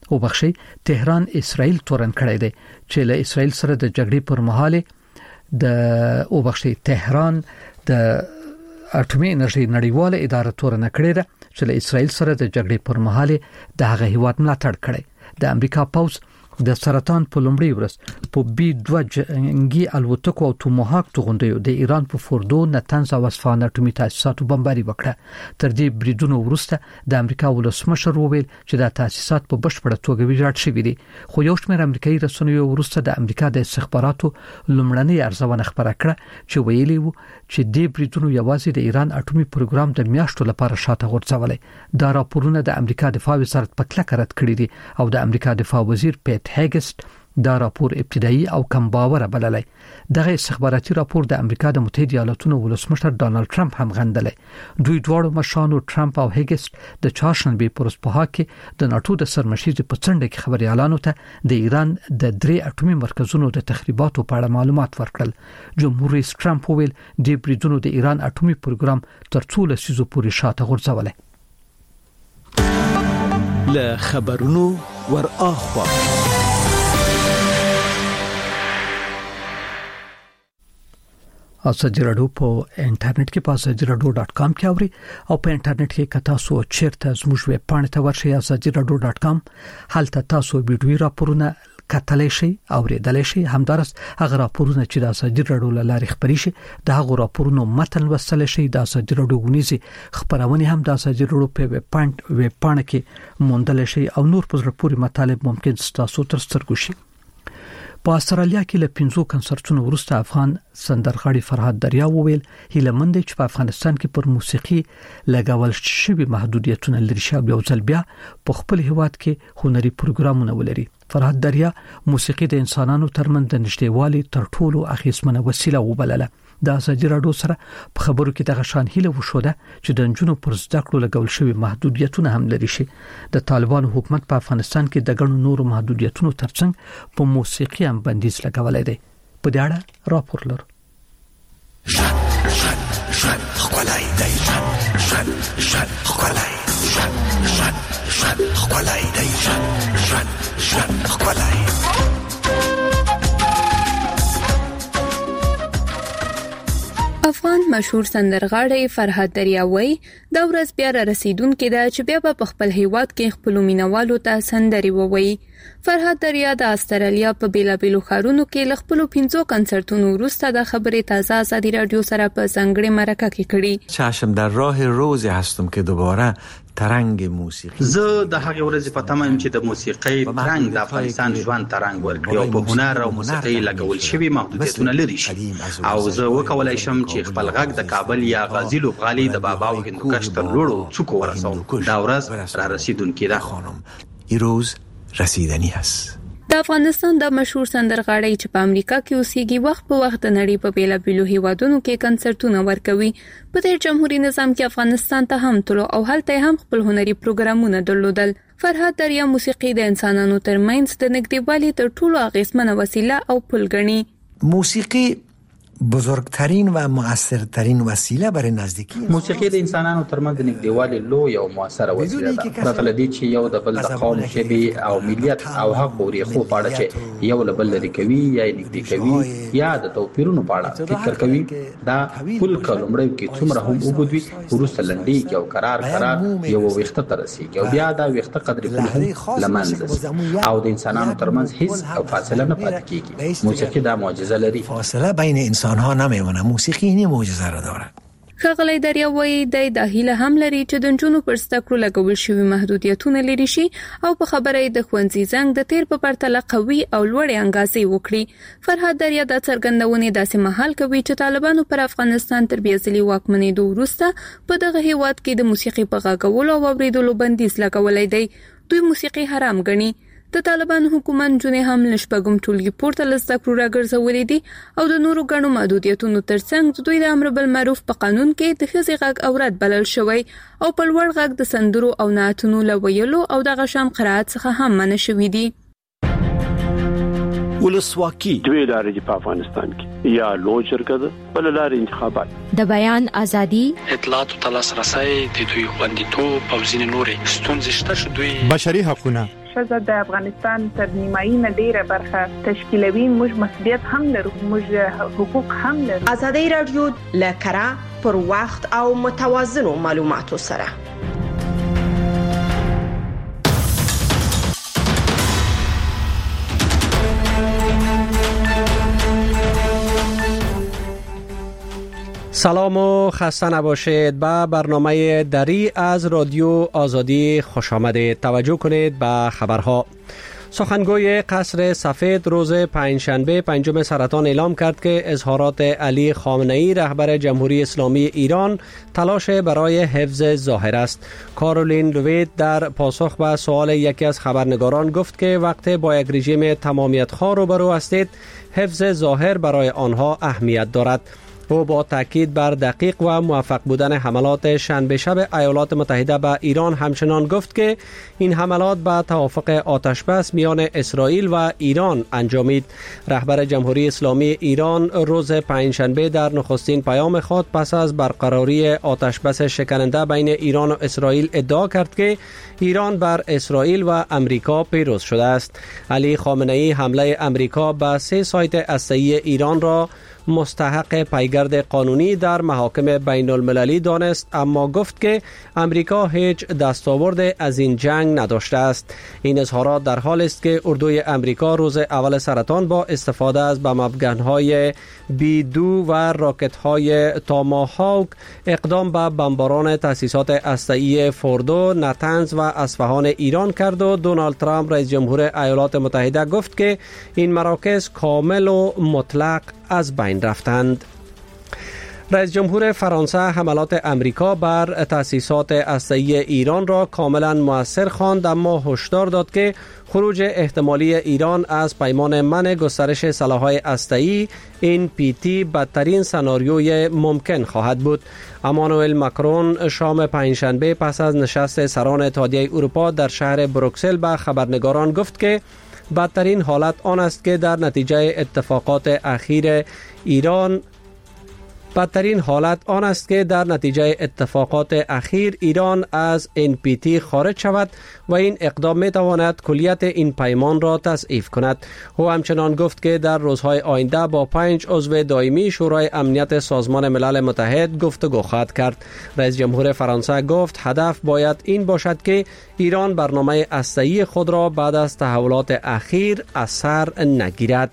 وبخښي تهران اسرائیل تورن کړی دی چې له اسرائیل سره د جګړې پر مهال د وبخښي تهران د اټومي انرژي نړیواله اداره تورن کړی ده چې له اسرائیل سره د جګړې پر مهال د هغه هیواد ملاتړ کړی د امریکا پوز د سرطان په لومړي ورځ په B2 جنگي الوتکو او توماهاک توغندیو د ایران په فوردو نتنز او اصفهان اټومي تاسیساتو بمباري وکړه. تر دې بریدونو وروسته د امریکا ولسمشر وویل چې دا تاسیسات په بشپړه توګه ویجاړ شوي دي، خو یو شمېر امریکایي رسنیو وروسته د امریکا د استخباراتو لومړنۍ ارزونه خبره کړه چې ویلي وو چې دې بریدونو یوازې د ایران اټومي پروګرام د میاشتو لپاره شاته غورځولې. دا راپورونه د امریکا دفاع وزارت په کلکه رد کړی دي او د امریکا دفاع وزیر پیټ هیګسټ دا راپور ابتدایي او کم باور بللی. دغه استخباراتي راپور د امریکا د متحده ایالاتونو ولسمشر ډانلډ ټرمپ هم غندلی. دوی دواړو مشرانو ټرمپ او هیګسټ د چهارشنبه په ورځ په هاکي د ناتو د سرمشيري په څنډه کې خبريالانو ته د ایران د 3 اټومي مرکزونو د تخریباتو په اړه معلومات ورکړل. جمهور رئیس ټرمپ وویل د بریدونو د ایران اټومي پروګرام تر څو لسیزو پورې شاته غورځولې. له خبرونو ور اخوا اساجي رادیو په انټرنیټ کې pasajiradio.com کې اوري او په انټرنیټ کې کتا سو چیرته زموږ ویب پاڼه ته ورشي pasajiradio.com. هلته تاسو ویډیو راپورونه کتلای شئ او ریډلای شئ. همدارس هغه راپورونه چې د اساجي رادیو لارې خبري شي د هغه راپورونو متن وسل شي د اساجي رادیو غونیزي خبرونه هم د اساجي رادیو په ویب پاڼه کې موندل شي او نور په پوری مطالب ممکن تاسو تر سترګو شي. په استرالیا کې له 5 کنسرتونو وروسته افغان سندرغاړي فرهاد دریا وویل هیله مند چې په افغانستان کې پر موسیقي لګول شوی محدودیتونه لري شي او ځل بیا په خپل هیواد کې هنري پروګرامونه ولري. فرهاد دریا موسیقي د انسانانو ترمنځ د نږدېوالي تر ټولو اخیسمنه وسیله وبلله. د اساجي رادیو سره په خبرو کې د غشان هیله وشوده چې د جنونو پر زده کړو لګول شوی محدودیتونه هم لري شي. د طالبانو حکومت په افغانستان کې د غنو نورو محدودیتونو ترڅنګ په موسیقي هم بندیز لګولای دی. په دې اړه راپور لرو. خلای دی خلای دی خلای افغان مشهور سندرغاړی فرهاد دریا وایي دا ورځ بیا را رسیدونکې ده چې بیا په خپل هیواد کې خپل مینوالو ته سندري ووایي. فرهاد دریا د استرالیا په بیلابیلو ښارونو کې ل خپل 5 کنسرتونو وروسته د خبرې تازه ازادي رادیو سره په څنګهړې مرکه کې کړي. چشم در راه روزی هستم که دوباره ترنګ موسیقي زه د هغه ورځې په تمام چې د موسیقي ترنګ د افغانستان ژوند ترنګ ورکړي او په هنر او موسیقي لګول شوی محدودیتونه لري شي او زه وکولای شم چې خپل غږ د کابل یا غازی لوبغالي د بابا او هندوکش تر لوړو څوکو ورسوم. دا ورځ را رسیدونکې ده. این روز رسیدنی است. د افغانستان د مشهور سندرغاړی چې په امریکا کې اوسېږي وخت په وخت د نړۍ په بیلابیلو هیوادونو کې کنسرتونه ورکوي. په دې جمهوریت نظام کې افغانستان ته هم تلو او هلته هم خپل هنري پروګرامونه درلودل. فرهاد دریا موسیقي د انسانانو ترمنځ د نږدېوالي تر ټولو اغیزمنه وسیله او پل ګڼي. موسیقی بزرگترین و مؤثرترین وسیله برای نزدیکی موسیقي د انسانانو ترمنځ نږدېوالي لوی او مؤثره وسیله ده. پرته له دې چې یو د بل د قوم ژبې او ملیت او حق پورې خو پاړه چې یو له بل لري کوي یا نږدې کوي یا د توپیرونو په اړه فکر کوي دا ټول کلمړې کې څومره هم وګدوي ورسته لنډي او قرار یو وخت تر رسیدي او بیا دا وخت قدر په لمنځ او د انسانانو ترمنځ هیڅ او فاصله نه پاتې کیږي. موسیقي دا معجزه لري. فاصله بین انسان‌ها نمیمونه. موسیقی این معجزه را داره. خغلی دریا وایي د داخله هم لري چې د جنونو پر ستکړو لګول شوی محدودیتونه لري شي او په خبره د خوندزي زنګ د تیر په پرتله قوي او لوړ انګازې وکړي. فرهاد دریا د څرګندونې داسې محل کوي چې طالبانو پر افغانستان تر بیازلي واکمنېدو وروسته په دغه هیواد کې د موسیقي په غږولو او اوریدلو بندیز لګولای دی. دوی موسیقي حرام ګڼي. د طالبان حکومت جنې هم لشپګم ټولګي پورته لزدکړو راګرځولې دي او د نورو غنو محدودیتونو ترڅنګ دوی د امر بالمعروف په قانون کې د ښځې غږ اورات بلل شوی او په لوړ غږ د سندرو او نعتونو لویلو او د غشام قرائت څخه هم منع شوی دي. ولسواکي دوی لارې په افغانستان کې یا لوی شرکت بل لارې انتخابات د بیان ازادي اطلاعات او تلاسرسي د دوی خوندیتوب او ځینې نورې ستونزې شته چې دوی بشري حقوقونه ښځه د افغانستان تر نیمایي نه ډیره برخه تشکیلوي. موږ مسؤلیت هم لرو، موږ حقوق هم لرو. ازادي رادیو له کره پر وخت او متوازنو معلوماتو سره. سلام و خسته نباشید. به برنامه دری از رادیو آزادی خوش آمدید. توجه کنید به خبرها. سخنگوی قصر سفید روز پنجشنبه 5 سرطان اعلام کرد که اظهارات علی خامنه‌ای رهبر جمهوری اسلامی ایران تلاش برای حفظ ظاهر است. کارولین لویت در پاسخ به سوال یکی از خبرنگاران گفت که وقتی با یک رژیم تمامیت‌خواه روبرو هستید، حفظ ظاهر برای آنها اهمیت دارد. او با تاکید بر دقیق و موفق بودن حملات شنبه شب ایالات متحده به ایران همچنان گفت که این حملات به توافق آتشبس میان اسرائیل و ایران انجامید. رهبر جمهوری اسلامی ایران روز پنجشنبه در نخستین پیام خود پس از برقراری آتشبس شکننده بین ایران و اسرائیل ادعا کرد که ایران بر اسرائیل و امریکا پیروز شده است. علی خامنه‌ای حمله امریکا به 3 سایت هسته‌ای ایران را مستحق پیگرد قانونی در محاکم بین المللی دانست، اما گفت که امریکا هیچ دستاورد از این جنگ نداشته است. این اظهارات در حال است که اردوی امریکا روز اول سرطان با استفاده از بم افغان‌های B2 و راکت‌های تاماهاوک اقدام به بمباران تأسیسات هسته‌ای فوردو، نتنز و اصفهان ایران کرد و دونالد ترامپ رئیس جمهور ایالات متحده گفت که این مراکز کامل و مطلق از بین رفتند. رئیس جمهور فرانسه حملات امریکا بر تأسیسات هسته‌ای ایران را کاملا مؤثر خواند، اما هشدار داد که خروج احتمالی ایران از پیمان منع گسترش سلاح‌های هسته‌ای NPT بدترین سناریوی ممکن خواهد بود. امانوئل ماکرون شام پنجشنبه پس از نشست سران اتحادیه اروپا در شهر بروکسل به خبرنگاران گفت که بدترین حالت آن است که در نتیجه اتفاقات اخیر ایران از NPT خارج شود و این اقدام می تواند کلیت این پیمان را تضعیف کند. او همچنان گفت که در روزهای آینده با 5 عضو دائمی شورای امنیت سازمان ملل متحد گفتگو خواهد کرد. رئیس جمهور فرانسه گفت هدف باید این باشد که ایران برنامه هسته‌ای خود را بعد از تحولات اخیر از سر نگیرد.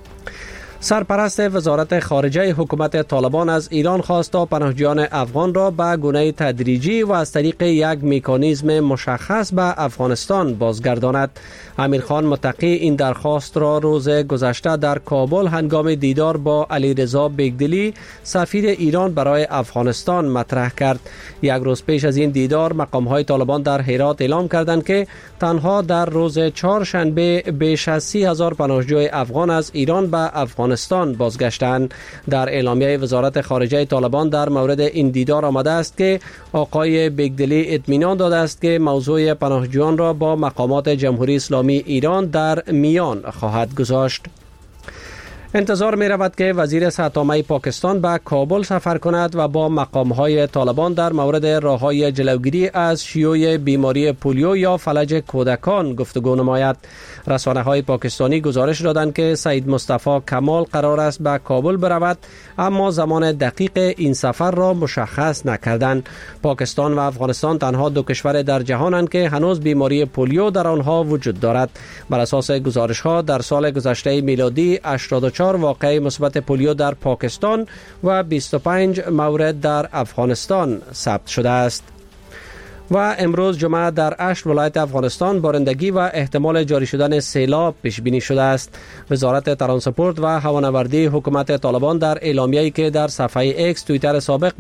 سرپرست وزارت خارجه حکومت طالبان از ایران خواست تا پناهجویان افغان را به گونه تدریجی و از طریق یک مکانیزم مشخص به افغانستان بازگرداند. امیرخان متقی این درخواست را روز گذشته در کابل هنگام دیدار با علیرضا بیگدلی سفیر ایران برای افغانستان مطرح کرد. یک روز پیش از این دیدار مقام‌های طالبان در هرات اعلام کردند که تنها در روز چهارشنبه بیش از 30,000 پناهجوی افغان از ایران به افغانستان بازگشتند. در اعلامیه وزارت خارجه طالبان در مورد این دیدار آمده است که آقای بیگدلی اطمینان داده است که موضوع پناهجویان را با مقامات جمهوری اسلامی ایران در میان خواهد گذاشت. انتظار می رود که وزیر صحت عامه پاکستان به کابل سفر کند و با مقام‌های طالبان در مورد راه‌های جلوگیری از شیوع بیماری پولیو یا فلج کودکان گفتگو نماید. رسانه‌های پاکستانی گزارش دادند که سید مصطفی کمال قرار است به کابل برود، اما زمان دقیق این سفر را مشخص نکردند. پاکستان و افغانستان تنها 2 کشور در جهانند که هنوز بیماری پولیو در آنها وجود دارد. بر اساس گزارش‌ها در سال گذشته میلادی 84 واقعه مثبت پولیو در پاکستان و 25 مورد در افغانستان ثبت شده است. و امروز جمعه در 8 ولایت افغانستان بارندگی و احتمال جاری شدن سیلاب پیش بینی شده است. وزارت ترانسپورت و هوانوردی حکومت طالبان در اعلامیه‌ای که در صفحه ایکس توییتر سابق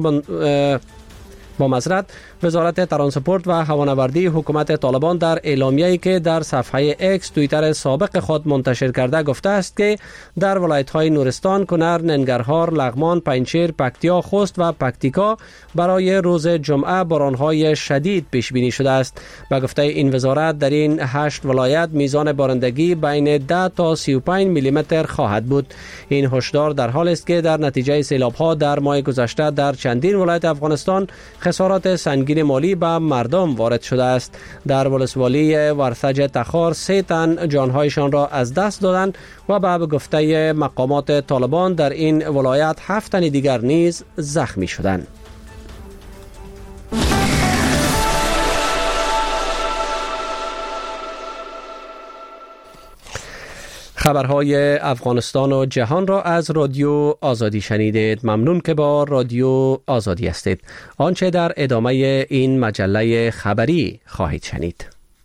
وزارت ترانسپورت و هوانوردی حکومت طالبان در اعلامیه‌ای که در صفحه ایکس توییتر سابق خود منتشر کرده گفته است که در ولایت‌های نورستان، کنر، ننگرهار، لغمان، پنجشیر، پکتیا، خوست و پکتیکا برای روز جمعه باران‌های شدید پیش بینی شده است. به گفته این وزارت در این 8 ولایت میزان بارندگی بین 10 تا 35 میلیمتر خواهد بود. این هشدار در حال است که در نتیجه سیلاب‌ها در ماه گذشته در چندین ولایت افغانستان خسارات سنگین مالی به مردم وارد شده است. در ولسوالی ورثج تخار 3 تن جانهایشان را از دست دادند و به گفته مقامات طالبان در این ولایت 7 تن دیگر نیز زخمی شدند. خبرهای افغانستان و جهان را از رادیو آزادی شنیدید. ممنون که با رادیو آزادی هستید. آنچه در ادامه این مجله خبری خواهید شنید.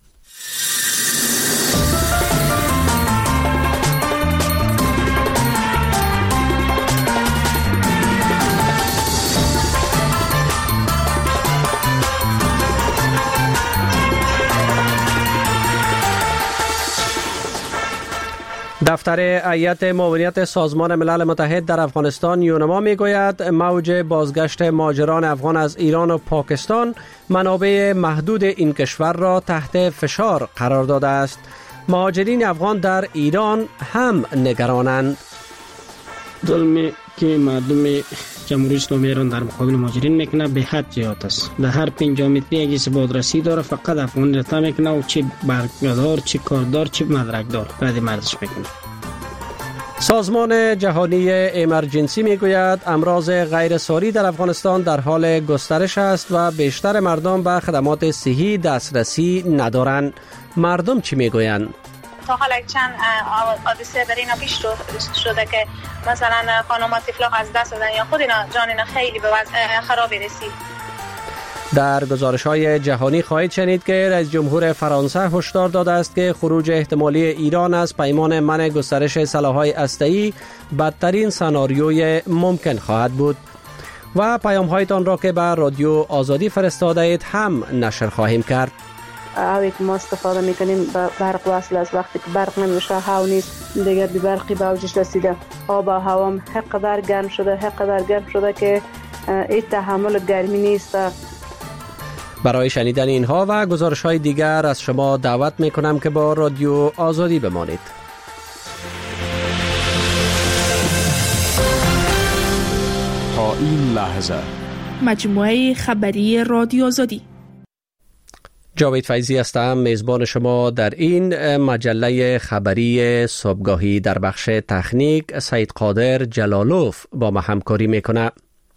دفتر هیئت معاونت سازمان ملل متحد در افغانستان یونما میگوید موج بازگشت مهاجران افغان از ایران و پاکستان منابع محدود این کشور را تحت فشار قرار داده است. مهاجرین افغان در ایران هم نگرانند. ظلمی که مردم جمهوری اسلامی ایران در مقابل مهاجرین میکنه به حد زیاد است. در هر 50 متری یک ثباترسی داره، فقط افغان رتا میکنه و چه برگدار، چه کاردار، چه مدرکدار رد مردش میکنه. سازمان جهانی امرجنسی میگوید امراض غیر ساری در افغانستان در حال گسترش است و بیشتر مردم به خدمات صحی دسترسی ندارند. مردم چی میگویند؟ تا حالا چند حادثه در اینا پیش شده که مثلا خانم‌ها طفل‌ها از دست دادن یا خود اینا جان اینا خیلی به وضع خرابی رسید. در گزارش‌های جهانی خواهید شنید که رئیس جمهور فرانسه هشدار داده است که خروج احتمالی ایران از پیمان منع گسترش سلاح‌های هسته‌ای بدترین سناریوی ممکن خواهد بود. و پیام‌هایتان را که به رادیو آزادی فرستاده اید هم نشر خواهیم کرد. آبی که ما استفاده میکنیم به برق وصل است. وقتی که برق نمیشه هوا نیست، دیگر بی برقی به اوجش رسیده. آب و هوا حقدر گرم شده که این تحمل گرمی نیست. برای شنیدن اینها و گزارش‌های دیگر از شما دعوت میکنم که با رادیو آزادی بمانید. تا این لحظه مجموعه خبری رادیو آزادی. جاوید فیضی هستم، میزبان شما در این مجله خبری صبحگاهی. در بخش تکنیک سید قادر جلالوف با ما همکاری میکنه.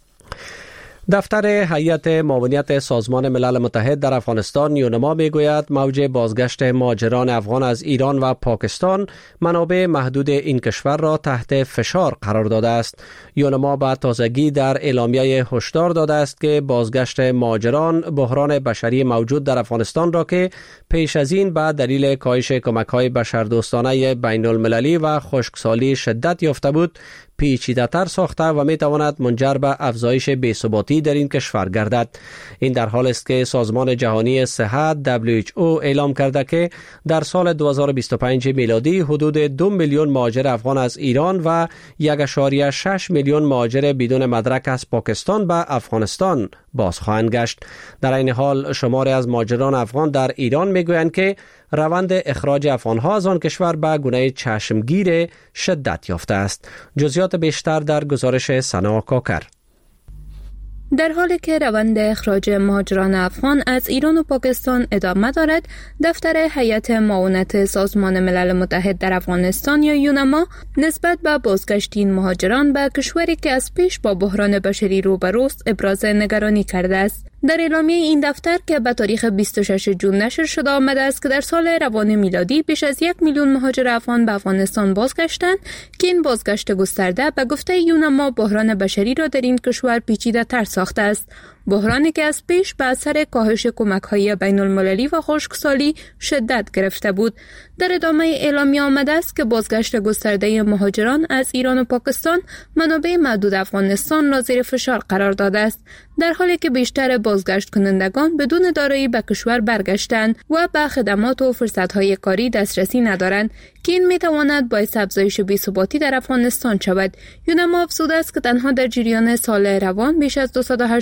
دفتر هیئت معاونت سازمان ملل متحد در افغانستان یونما میگوید موج بازگشت مهاجران افغان از ایران و پاکستان منابع محدود این کشور را تحت فشار قرار داده است. یونما با تازگی در اعلامیه هشدار داده است که بازگشت مهاجران بحران بشری موجود در افغانستان را که پیش از این به دلیل کاهش کمک‌های بشردوستانه بین المللی و خشکسالی شدت یافته بود پیچیده‌تر ساخته و می‌تواند منجر به افزایش بی‌ثباتی در این کشور گردد. این در حال است که سازمان جهانی صحت WHO اعلام کرده که در سال 2025 میلادی حدود 2 میلیون مهاجر افغان از ایران و 1.6 میلیون مهاجر بدون مدرک از پاکستان به افغانستان باز خواهند گشت. در این حال شماری از مهاجران افغان در ایران میگویند که روند اخراج افغانها از آن کشور به گونه چشمگیر شدت یافته است. جزئیات بیشتر در گزارش سنا کاکر. در حالی که روند اخراج مهاجران افغان از ایران و پاکستان ادامه دارد، دفتر هیئت معاونت سازمان ملل متحد در افغانستان یا یونما نسبت به بازگشت این مهاجران به کشوری که از پیش با بحران بشری روبروست ابراز نگرانی کرده است. در اعلامیه این دفتر که به تاریخ 26 جون نشر شده آمده است که در سال روان میلادی بیش از 1 میلیون مهاجر افغان به افغانستان بازگشتند که این بازگشت گسترده به گفته یونما بحران بشری را در این کشور پیچیده‌تر ساخته است. بحرانی که از پیش به اثر کاهش کمک‌های بین‌المللی و خشکسالی شدت گرفته بود. در ادامه اعلامیه آمده است که بازگشت گسترده مهاجران از ایران و پاکستان منابع محدود افغانستان را زیر فشار قرار داده است، در حالی که بیشتر بازگشت کنندگان بدون دارایی به کشور برگشتند و به خدمات و فرصت‌های کاری دسترسی ندارند که این می‌تواند باعث افزایش بی‌ثباتی در افغانستان شود. یونما افزوده است که تنها در جریان سال روان بیش از 282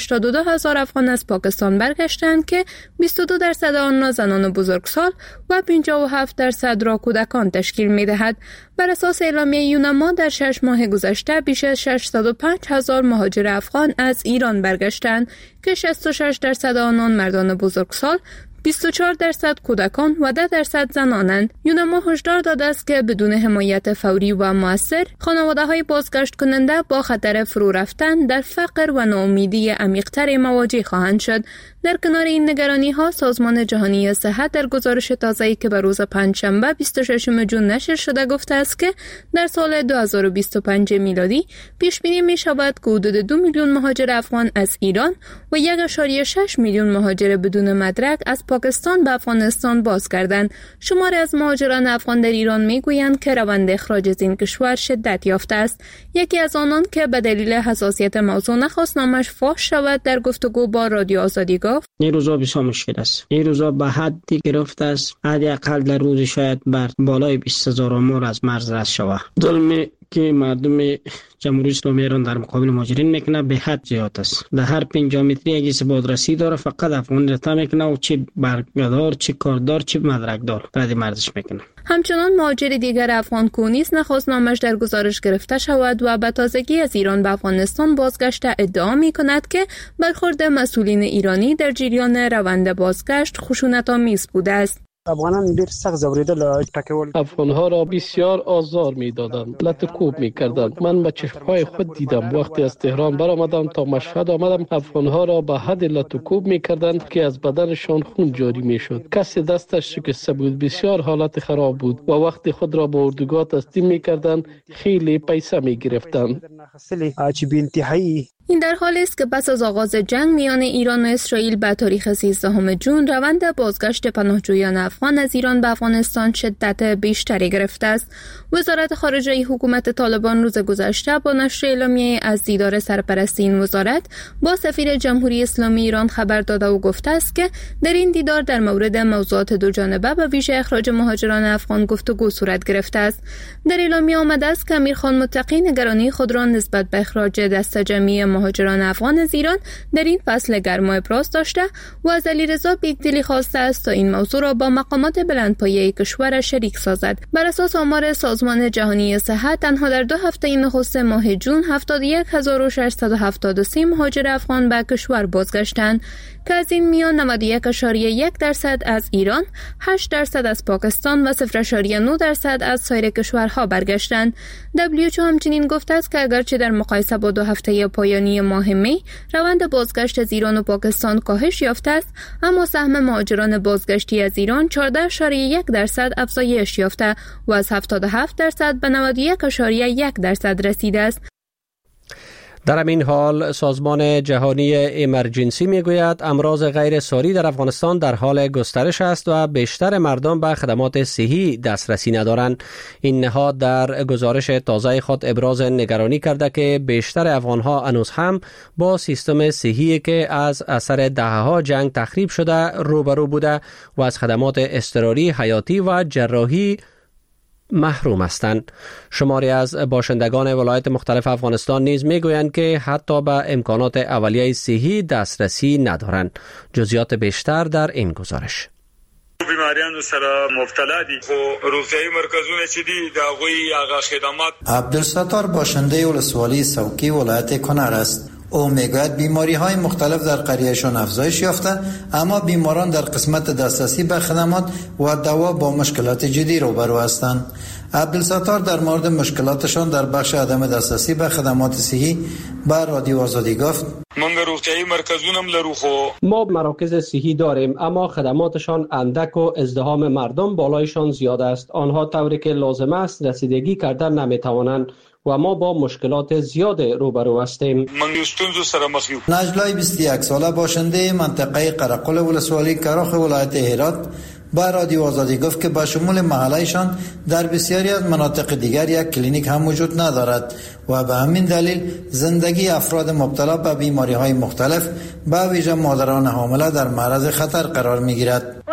52,000 افغان از پاکستان برگشتند که 22% آنها زنان بزرگسال و 57% را کودکان تشکیل می‌دهد. بر اساس اعلامیه یونما در 6 ماه گذشته بیش از 605,000 مهاجر افغان از ایران برگشتند که 66% آنان مردان بزرگسال، 24% کودکان و 10% زنانند. یونما هشدار داده است که بدون حمایت فوری و مؤثر خانواده‌های بازگشت کننده با خطر فرو رفتن در فقر و ناامیدی عمیق‌تر مواجه خواهند شد. در کنار این نگرانی‌ها سازمان جهانی صحت در گزارش تازه‌ای که به روز پنجشنبه 26 جون نشر شده گفته است که در سال 2025 میلادی پیش بینی می‌شود که حدود 2 میلیون مهاجر افغان از ایران و 1.6 میلیون مهاجر بدون مدرک از پاکستان به افغانستان بازگردند. شماری از مهاجران افغان در ایران میگویند که روند اخراج از این کشور شدت یافته است. یکی از آنان که به دلیل حساسیت موضوع نخواست نامش فاش شود در گفتگو با رادیو آزادی گفت: این روزا بسیار مشکل است. این روزا به حدی گرفته است حداقل در روز شاید بر بالای 20,000 امور از مرز رد شود. ظلمی که مردم جمهوری اسلامی ایران در مقابل مهاجرین میکنه به حد زیاد است. در هر پنجامتری اگه بازرسی داره فقط افغانی رتا میکنه و چه برگدار، چه کاردار، چه مدرکدار رد مردش میکنه. همچنان مهاجر دیگر افغان کونیز نخواست نامش در گزارش گرفته شود و به تازگی از ایران به افغانستان بازگشته ادعا میکند که برخورد مسئولین ایرانی در جریان روند بازگشت خشونت‌آمیز بوده است. افغانان ډیر سخت زوریدل ټکول. افغانها را بسیار آزار میدادند، لطکوب میکردند. من به چشمهای خود دیدم. وقتی از تهران برآمدم تا مشهد آمدم، افغانها را به حد لطکوب میکردند که از بدنشان خون جاری میشد. کسی دستش شکسته بود. بسیار حالت خراب بود و وقتی خود را به اردوگاه تسلیم میکردند خیلی پیسه میگرفتند. این در حالی است که پس از آغاز جنگ میان ایران و اسرائیل به تاریخ 13 جون روند بازگشت پناهجویان افغان از ایران به افغانستان شدت بیشتری گرفته است. وزارت خارجه حکومت طالبان روز گذشته با نشر اعلامیه از دیدار سرپرست این وزارت با سفیر جمهوری اسلامی ایران خبر داده و گفته است که در این دیدار در مورد موضوعات دو جانبه به ویژه اخراج مهاجران افغان گفتگو صورت گرفته است. در اعلامیه آمده است که امیرخان متقی نگرانی خود را نسبت به اخراج دسته جمعی مهاجران افغان از ایران در این فصل گرما ابراز داشته و از علیرضا بیگدلی خواسته است تا این موضوع را با مقامات بلندپایه کشور شریک سازد. بر اساس آمار سازمان جهانی صحت تنها در 2 هفته نخست ماه جون 71,673 مهاجر افغان به کشور بازگشتند که از این میان 91.1% از ایران، 8% از پاکستان و 0.9% از سایر کشورها برگشتند. WHO همچنین گفته است که اگرچه در مقایسه با 2 هفته پایانی ماه می روند بازگشت از ایران و پاکستان کاهش یافته است، اما سهم مهاجران بازگشتی از ایران 14.1% افزایش یافته و از 77% به 91.1% رسیده است. در همین حال سازمان جهانی امرجنسی میگوید امراض غیر ساری در افغانستان در حال گسترش است و بیشتر مردم به خدمات صحی دسترسی ندارند. این نهاد در گزارش تازه خود ابراز نگرانی کرده که بیشتر افغانها هنوز هم با سیستم صحی که از اثر دهه‌ها جنگ تخریب شده روبرو بوده و از خدمات اضطراری حیاتی و جراحی محروم هستند. شماری از باشندگان ولایت مختلف افغانستان نیز میگویند که حتی به امکانات اولیه صحی دسترسی ندارند. جزئیات بیشتر در این گزارش. بیماریانو سره مبتلا دي خو روغتیايي مرکزونه چې دي د هغوی هغه خدمات. عبدالستار باشنده ولسوالی سوکی ولایت کنر است. او میگوید بیماری های مختلف در قریهشان افزایش یافته، اما بیماران در قسمت دسترسی به خدمات و دوا با مشکلات جدی روبرو هستند. عبدالستار در مورد مشکلاتشان در بخش عدم دسترسی به خدمات صحی به رادیو آزادی گفت: ما مراکز صحی داریم، اما خدماتشان اندک و ازدحام مردم بالایشان زیاد است. آنها طوری که لازم است رسیدگی کردن نمیتوانند و ما با مشکلات زیاد روبرو هستیم. نجلای 21 ساله باشنده منطقه قرقل ولسوالی کراخ ولایت هرات با رادیو آزادی گفت که با شمول محلهشان در بسیاری از مناطق دیگر یک کلینیک هم وجود ندارد و به همین دلیل زندگی افراد مبتلا به بیماری های مختلف به ویژه مادران حامله در معرض خطر قرار می گیرد. اونا قضیه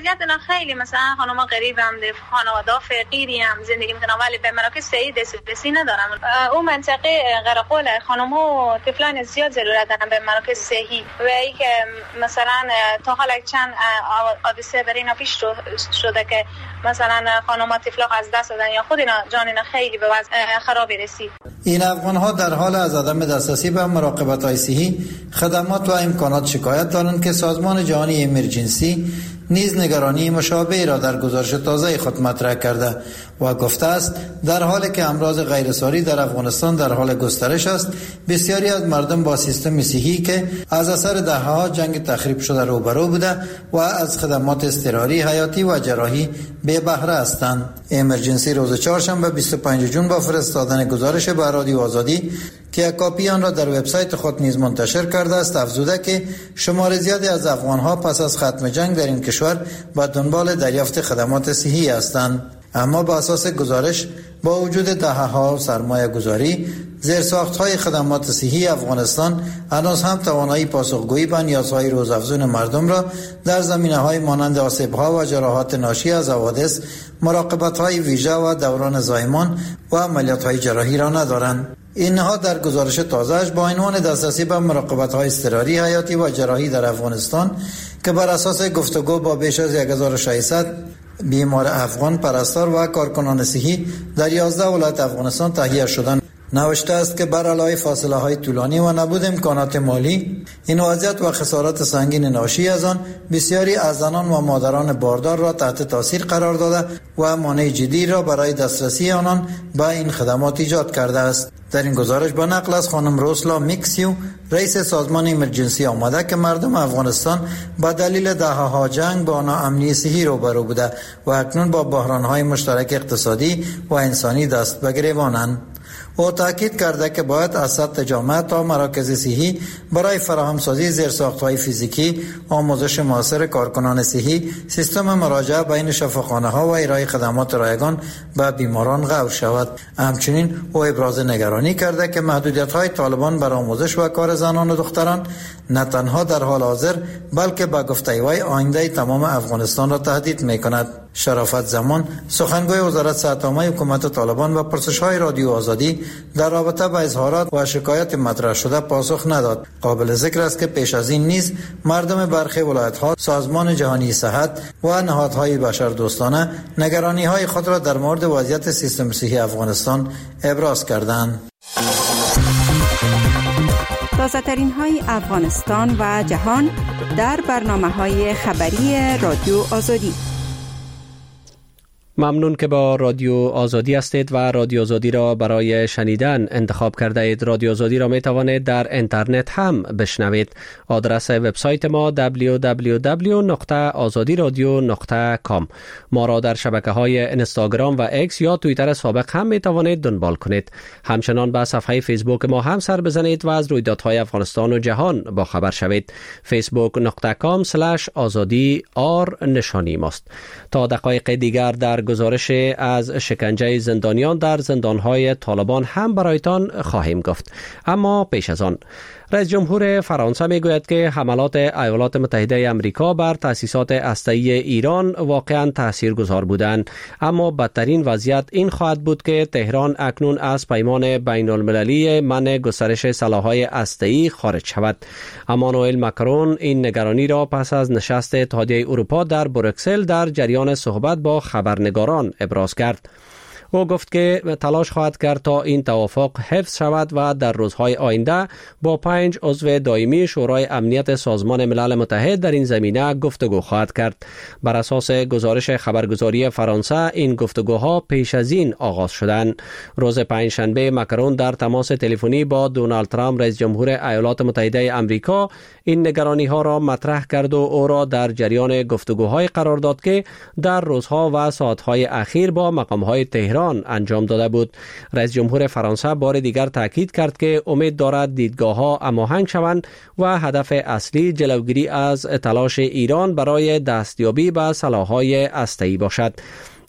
وضعیت اینا خیلی مثلا خانم‌ها غریب هم در خانواده فقیری هم زندگی میکنن ولی به مراکز صحی دسترسی ندارن. اون منطقه غرقول خانم‌ها و طفلان زیاد ضرورت دارن به مراکز صحی و ای که مثلا تا حالا چند حادثه برای اینا پیش شده که مثلا خانم‌ها طفلا از دست دادن یا خود اینا جان اینا خیلی به وضع خرابی رسید. این افغان‌ها در حال از عدم دسترسی به مراقبت‌های صحی، خدمات و امکانات شکایت دارند که سازمان جهانی امرجنسی نیز نگرانی مشابهی را در گزارش تازه خود مطرح کرده و گفته است در حالی که امراض غیرساری در افغانستان در حال گسترش است، بسیاری از مردم با سیستم صحی که از اثر دهه‌ها جنگ تخریب شده روبرو بوده و از خدمات اضطراری، حیاتی و جراحی بے بهره هستند. امرجنسی روز چهارشنبه 25 جون با فرستادن گزارش به رادیو آزادی که کاپی آن را در وبسایت خود نیز منتشر کرده است افزوده که شمار زیادی از افغان‌ها پس از ختم جنگ در این کشور به دنبال دریافت خدمات صحی هستند. اما با اساس گزارش با وجود دهه‌ها سرمایه گذاری، زیرساخت‌های خدمات صحی افغانستان هنوز هم توانایی پاسخگویی به نیازهای روزافزون مردم را در زمینه‌های مانند آسیب‌ها و جراحات ناشی از حوادث، مراقبت‌های ویژه و دوران زایمان و عملیات‌های جراحی را ندارند. اینها در گزارش تازه‌اش با عنوان دسترسی به مراقبت‌های اضطراری، حیاتی و جراحی در افغانستان که بر اساس گفتگو با بیش از 1600 بیمار افغان، پرستار و کارکنان صحی در 11 ولایت افغانستان تهیه شدند نوشته است که بر علاوه فاصله های طولانی و نبود امکانات مالی، این وضعیت و خسارات سنگین ناشی از آن بسیاری از زنان و مادران باردار را تحت تاثیر قرار داده و مانع جدی را برای دسترسی آنان به این خدمات ایجاد کرده است. در این گزارش با نقل از خانم روسلا میکسیو، رئیس سازمان امرجنسی آمده که مردم افغانستان با دلیل دهه‌ها جنگ با ناامنی صحی روبرو بوده و اکنون با بحران‌های مشترک اقتصادی و انسانی دست به گریبانند. او تاکید کرده که باید از سطح جامعه تا مراکز صحی برای فراهمسازی زیرساخت‌های فیزیکی، آموزش معاصر کارکنان صحی، سیستم مراجعه بین شفاخانه‌ها و ارائه خدمات رایگان به بیماران غور شود. همچنین او ابراز نگرانی کرده که محدودیت‌های طالبان بر آموزش و کار زنان و دختران نه تنها در حال حاضر بلکه با گفته وی آینده تمام افغانستان را تهدید می‌کند. شرافت زمان، سخنگوی وزارت صحت عامه حکومت طالبان و پرسش‌های رادیو آزادی در رابطه با اظهارات و شکایت مطرح شده پاسخ نداد. قابل ذکر است که پیش از این نیز مردم برخی ولایت‌ها سازمان جهانی صحت و نهادهای بشردوستانه نگرانی‌های خود را در مورد وضعیت سیستم صحی افغانستان ابراز کردند. تازه‌ترین های افغانستان و جهان در برنامه‌های خبری رادیو آزادی. ممنون که با رادیو آزادی هستید و رادیو آزادی را برای شنیدن انتخاب کرده اید. رادیو آزادی را می توانید در اینترنت هم بشنوید. آدرس وبسایت ما www.azadiradio.com. ما را در شبکه‌های اینستاگرام و ایکس یا توییتر سابق هم می توانید دنبال کنید. همچنان به صفحه فیسبوک ما هم سر بزنید و از رویدادهای افغانستان و جهان با خبر شوید. facebook.com/azadi نشانی ماست. تا دقایق دیگر در گزارش از شکنجه زندانیان در زندانهای طالبان هم برایتان خواهیم گفت. اما پیش از آن رئیس جمهور فرانسه میگوید که حملات ایالات متحده آمریکا بر تأسیسات هسته‌ای ایران واقعاً تاثیرگذار بودند، اما بدترین وضعیت این خواهد بود که تهران اکنون از پیمان بین المللی منع گسترش سلاح‌های هسته‌ای خارج شود. امانوئل ماکرون این نگرانی را پس از نشست اتحادیه اروپا در بروکسل در جریان صحبت با خبرنگاران ابراز کرد. او گفت که تلاش خواهد کرد تا این توافق حفظ شود و در روزهای آینده با 5 عضو دائمی شورای امنیت سازمان ملل متحد در این زمینه گفتگو خواهد کرد. بر اساس گزارش خبرگزاری فرانسه این گفتگوها پیش از این آغاز شدند. روز پنجشنبه ماکرون در تماس تلفنی با دونالد ترامپ رئیس جمهور ایالات متحده آمریکا این نگرانی‌ها را مطرح کرد و او را در جریان گفتگوهای قرار داد که در روزها و ساعت‌های اخیر با مقام‌های تهران انجام داده بود. رئیس جمهور فرانسه بار دیگر تاکید کرد که امید دارد دیدگاه‌ها هماهنگ شوند و هدف اصلی جلوگیری از تلاش ایران برای دستیابی به سلاح‌های هسته‌ای باشد.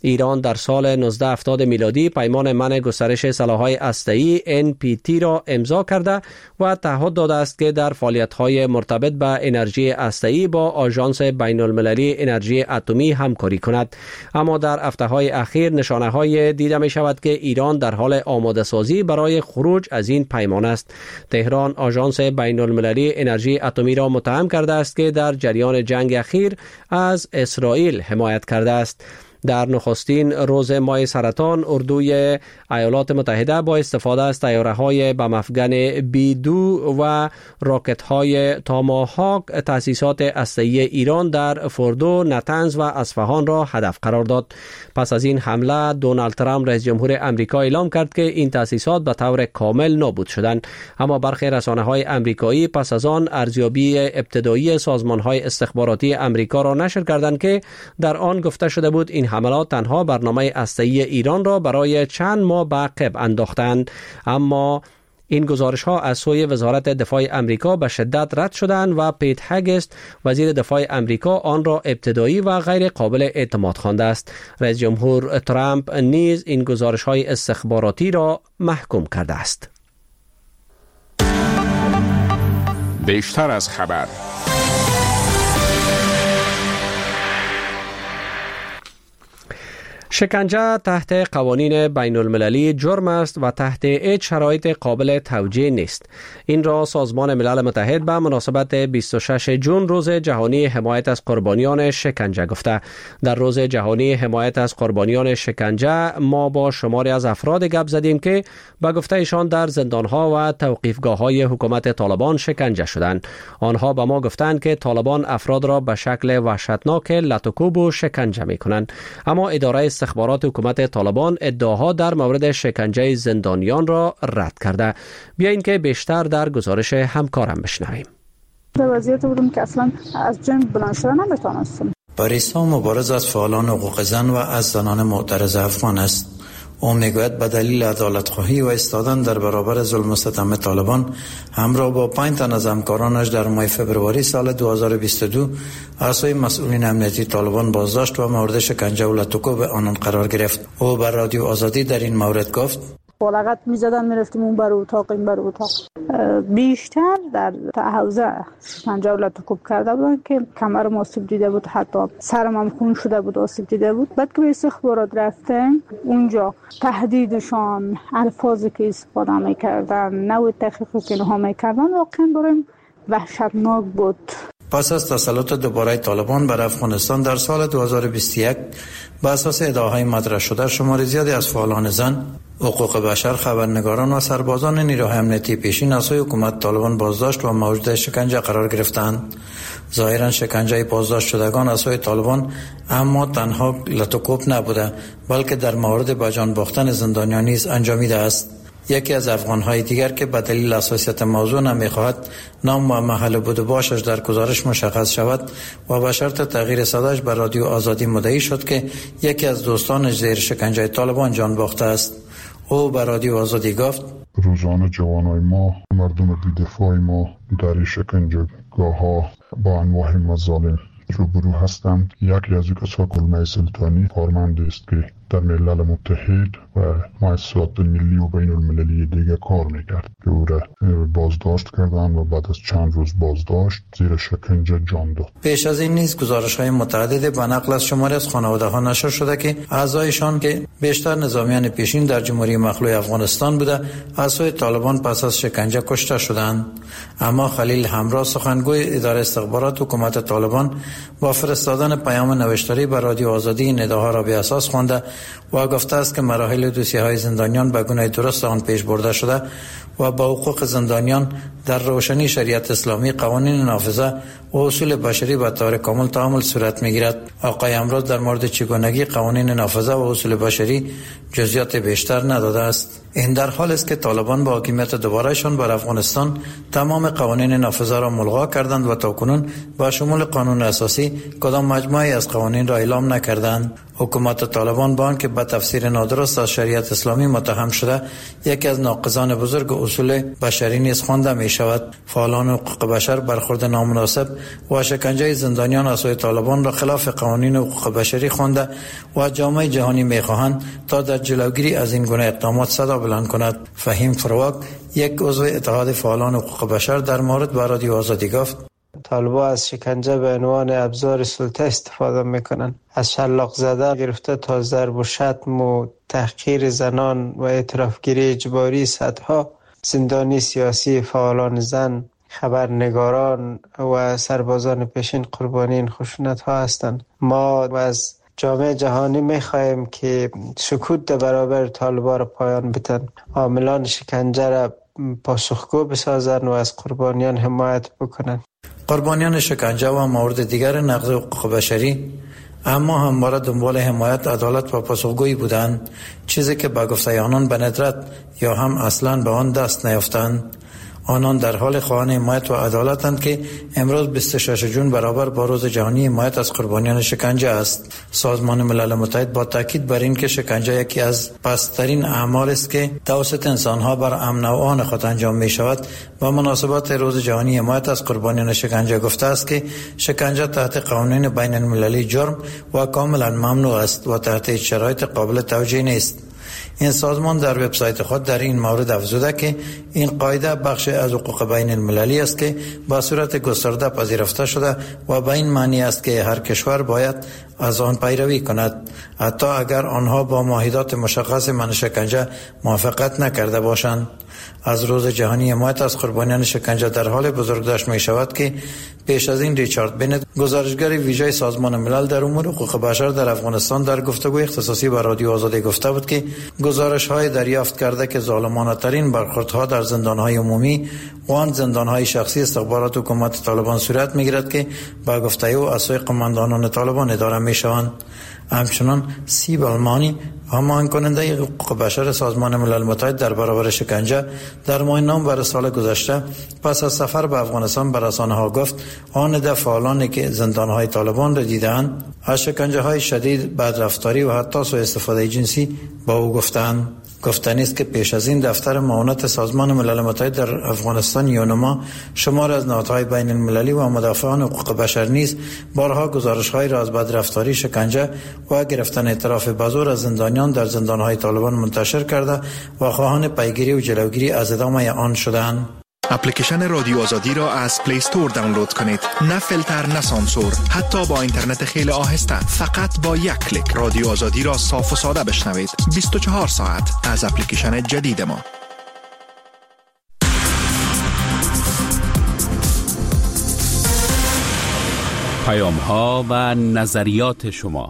ایران در سال 1970 میلادی پیمان منع گسترش سلاح‌های هسته‌ای NPT را امضا کرده و تعهد داده است که در فعالیت‌های مرتبط به انرژی هسته‌ای با آژانس بین‌المللی انرژی اتمی همکاری کند. اما در هفته‌های اخیر نشانه‌های دیده می‌شود که ایران در حال آماده‌سازی برای خروج از این پیمان است. تهران آژانس بین‌المللی انرژی اتمی را متهم کرده است که در جریان جنگ اخیر از اسرائیل حمایت کرده است. در نخستین روز ماه سرطان اردوی ایالات متحده با استفاده از طیاره‌های بمفگن B2 و راکت‌های تاماهاک تأسیسات هسته‌ای ایران در فوردو، نتنز و اصفهان را هدف قرار داد. پس از این حمله دونالد ترامپ رئیس جمهور امریکا اعلام کرد که این تأسیسات به طور کامل نابود شدند. اما برخی رسانه‌های امریکایی پس از آن ارزیابی ابتدایی سازمان‌های استخباراتی امریکا را نشر کردند که در آن گفته شده بود این حملات تنها برنامه هسته‌ای ایران را برای چند ماه به عقب انداختند. اما این گزارش‌ها از سوی وزارت دفاع امریکا به شدت رد شدند و پیت هگست وزیر دفاع امریکا آن را ابتدایی و غیر قابل اعتماد خوانده است. رئیس جمهور ترامپ نیز این گزارش‌های استخباراتی را محکوم کرده است. بیشتر از خبر. شکنجه تحت قوانین بین المللی جرم است و تحت هیچ شرایط قابل توجیه نیست. این را سازمان ملل متحد به مناسبت 26 جون روز جهانی حمایت از قربانیان شکنجه گفته. در روز جهانی حمایت از قربانیان شکنجه ما با شماری از افراد گپ زدیم که به گفته ایشان در زندانها و توقیفگاه‌های حکومت طالبان شکنجه شدند. آنها به ما گفتند که طالبان افراد را به شکل وحشتناک لطوکوب و شکنجه می‌کنند. اما اداره استخبارات حکومت طالبان ادعاها در مورد شکنجه زندانیان را رد کرده. بیایید که بیشتر در گزارش همکارم بشنویم. در وضعیت بودم که اصلا از جنگ بلند شدن نمیتونستم. باریستا مبارز از فعالان حقوق زن و از زنان معترض افغان است. او میگوید به دلیل عدالت خواهی و ایستادن در برابر ظلم و ستم طالبان همراه با 5 تن از همکارانش در ماه فوریه سال 2022 اعضای مسئولین امنیتی طالبان بازداشت و مورد شکنجه و لطوکوب آنان قرار گرفت. او بر رادیو آزادی در این مورد گفت: بالغت میزدن میرفتیم اون بر اتاق این بر اتاق. بیشتر در حوزه شکنجه و لطوکوب کرده بودن که کمرم آسیب دیده بود، حتی سرم هم خون شده بود، آسیب دیده بود. بعد که به استخبارات رفتیم اونجا تهدیدشان، الفاظی که استفاده میکردن، نوع تحقیقی که اینها میکردن واقعا برایم وحشتناک بود. پس از تسلط دوباره طالبان بر افغانستان در سال 2021 به اساس ادعاهای مطرح شده شمار زیادی از فعالان زن، حقوق بشر، خبرنگاران و سربازان نیروهای امنیتی پیشین از حکومت طالبان بازداشت و مورد شکنجه قرار گرفتند. ظاهرا شکنجه بازداشت شدگان از سوی طالبان اما تنها لطوکوب نبوده، بلکه در مورد به جان باختن زندانیان نیز انجامیده است. یکی از افغان‌های دیگر که به دلیل حساسیت موضوع نمی‌خواهد نام و محل بود و باشش در گزارش مشخص شود و به شرط تغییر صداش بر رادیو آزادی مدعی شد که یکی از دوستانش زیر شکنجه طالبان جان باخته است. او بر رادیو آزادی گفت: روزانه جوانای ما، مردم بی‌دفاع ما در شکنجهگاه‌ها با انواع مظالم روبرو هستند. یکی از کسا کلمه سلطانی کارمند است که در ملل متحد و مؤسسات ملی و بین المللی دیگه کار میکرد که او را بازداشت کردن و بعد از چند روز بازداشت زیر شکنجه جان داد. پیش از این نیز گزارش‌های متعددی به نقل از شماری از خانواده‌ها نشر شده که اعضایشان که بیشتر نظامیان پیشین در جمهوری مخلوع افغانستان بوده از سوی طالبان پس از شکنجه کشته شدند. اما خلیل همراه سخنگوی اداره استخبارات حکومت طالبان با فرستادن پیام نوشتاری به رادیو آزادی این ادعاها را بی اساس خوانده و گفته است که مراحل دوسیه‌های زندانیان به گونه درست آن پیش برده شده و با حقوق زندانیان در روشنی شریعت اسلامی، قوانین نافذه و اصول بشری به طور کامل تعامل صورت می‌گیرد. آقای امروز در مورد چگونگی قوانین نافذه و اصول بشری جزئیات بیشتر نداده است. این در حال است که طالبان با حاکمیت دوبارهشان بر افغانستان تمام قوانین نافذه را ملغا کردند و تاکنون با شمول قانون اساسی کدام مجموعه از قوانین را اعلام نکردند. حکومت طالبان با آنکه به تفسیر نادرست از شریعت اسلامی متهم شده یکی از ناقضان بزرگ اصول بشری نیز خوانده می شود. فعالان حقوق بشر برخورد نامناسب و شکنجه زندانیان از سوی طالبان را خلاف قوانین حقوق بشری خوانده و جامعه جهانی می خواهند تا در جلوگیری از این گونه اقدامات صدا بلند کند. فهیم فرواک، یک عضو اتحاد فعالان حقوق بشر، در مورد با رادیو آزادی گفت: طالبان از شکنجه به عنوان ابزار سلطه استفاده میکنن. از شلاق زده گرفته تا ضرب و شتم و تحقیر زنان و اعترافگیری اجباری صدها زندانی سیاسی، فعالان زن، خبرنگاران و سربازان پیشین قربانی این خشونت ها هستند. ما از جامعه جهانی میخواهیم که سکوت در برابر طالبان را پایان بدن، عاملان شکنجه را پاسخگو بسازند و از قربانیان حمایت بکنند. قربانیان شکنجه و موارد دیگر نقض حقوق بشری اما همواره دنبال حمایت، عدالت و پاسخگویی بودند، چیزی که به گفته آنان به ندرت یا هم اصلاً به آن دست نیافتند. آنان در حال خواهان حمایت و عدالتند که امروز 26 جون برابر با روز جهانی حمایت از قربانیان شکنجه است. سازمان ملل متحد با تاکید بر این که شکنجه یکی از پست‌ترین اعمال است که توسط انسان‌ها بر امن و آن خود انجام می‌شود و مناسبات روز جهانی حمایت از قربانیان شکنجه گفته است که شکنجه تحت قوانین بین المللی جرم و کاملا ممنوع است و تحت شرایط قابل توجیه نیست. این سازمان در وبسایت خود در این مورد افزوده که این قاعده بخش از حقوق بین المللی است که با صورت گسترده پذیرفته شده و به این معنی است که هر کشور باید از آن پیروی کند، حتی اگر آنها با معاهدات مشخص منع شکنجه موافقت نکرده باشند. از روز جهانی حمایت از قربانیان شکنجه در حال بزرگداشت می شود که پیش از این ریچارد بنت، گزارشگر ویژه سازمان ملل در امور حقوق بشر در افغانستان، در گفتگوی اختصاصی با رادیو آزادی گفته بود که گزارش‌های دریافت کرده که ظالمانه‌ترین برخوردها در زندان‌های عمومی و آن زندان‌های شخصی استخبارات حکومت طالبان صورت می‌گیرد که با گفته او از سوی قماندانان طالبان اداره می‌شوند. همچنان سیب آلمانی، همان کننده حقوق بشر سازمان ملل متحد در برابر شکنجه، در ماه نوامبر سال گذشته پس از سفر به افغانستان به رسانه‌ها گفت آن عده فعالانی که زندان‌های طالبان را دیدند از شکنجه‌های شدید، بدرفتاری و حتی سوء استفاده جنسی با او گفتند. گفتنی است که پیش از این دفتر معاونت سازمان ملل متحد در افغانستان یونما شمار از نهادهای بین المللی و مدافعان حقوق بشر نیز بارها گزارش‌های را از بدرفتاری، شکنجه و گرفتن اعتراف به زور از زندانیان در زندان‌های طالبان منتشر کرده و خواهان پیگیری و جلوگیری از ادامه آن شدند. اپلیکیشن رادیو آزادی را از پلی استور دانلود کنید. نه فیلتر، نه سانسور، حتی با اینترنت خیلی آهسته. فقط با یک کلیک رادیو آزادی را صاف و ساده بشنوید. 24 ساعت از اپلیکیشن جدید ما. پیام‌ها و نظریات شما.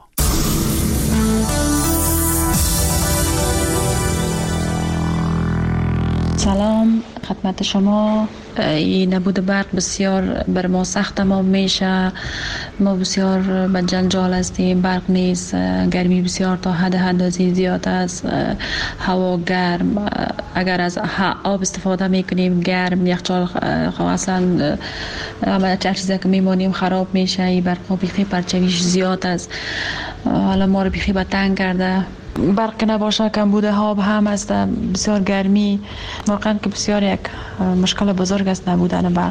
سلام خدمت شما. این نبود برق بسیار بر ما سخت ما میشه. ما بسیار به جنجال هستیم. برق نیست، گرمی بسیار تا حد زیاد است، هوا گرم. اگر از آب استفاده میکنیم گرم، یخچال اصلا هر چیزی که میمونیم خراب میشه. این برق ما بیخی پرچویش زیاد است. حالا ما رو بیخی به تنگ کرده. برق نباشه کمبود آب هم است، بسیار گرمی. واقعا که بسیار یک مشکل بزرگ است نبودن برق.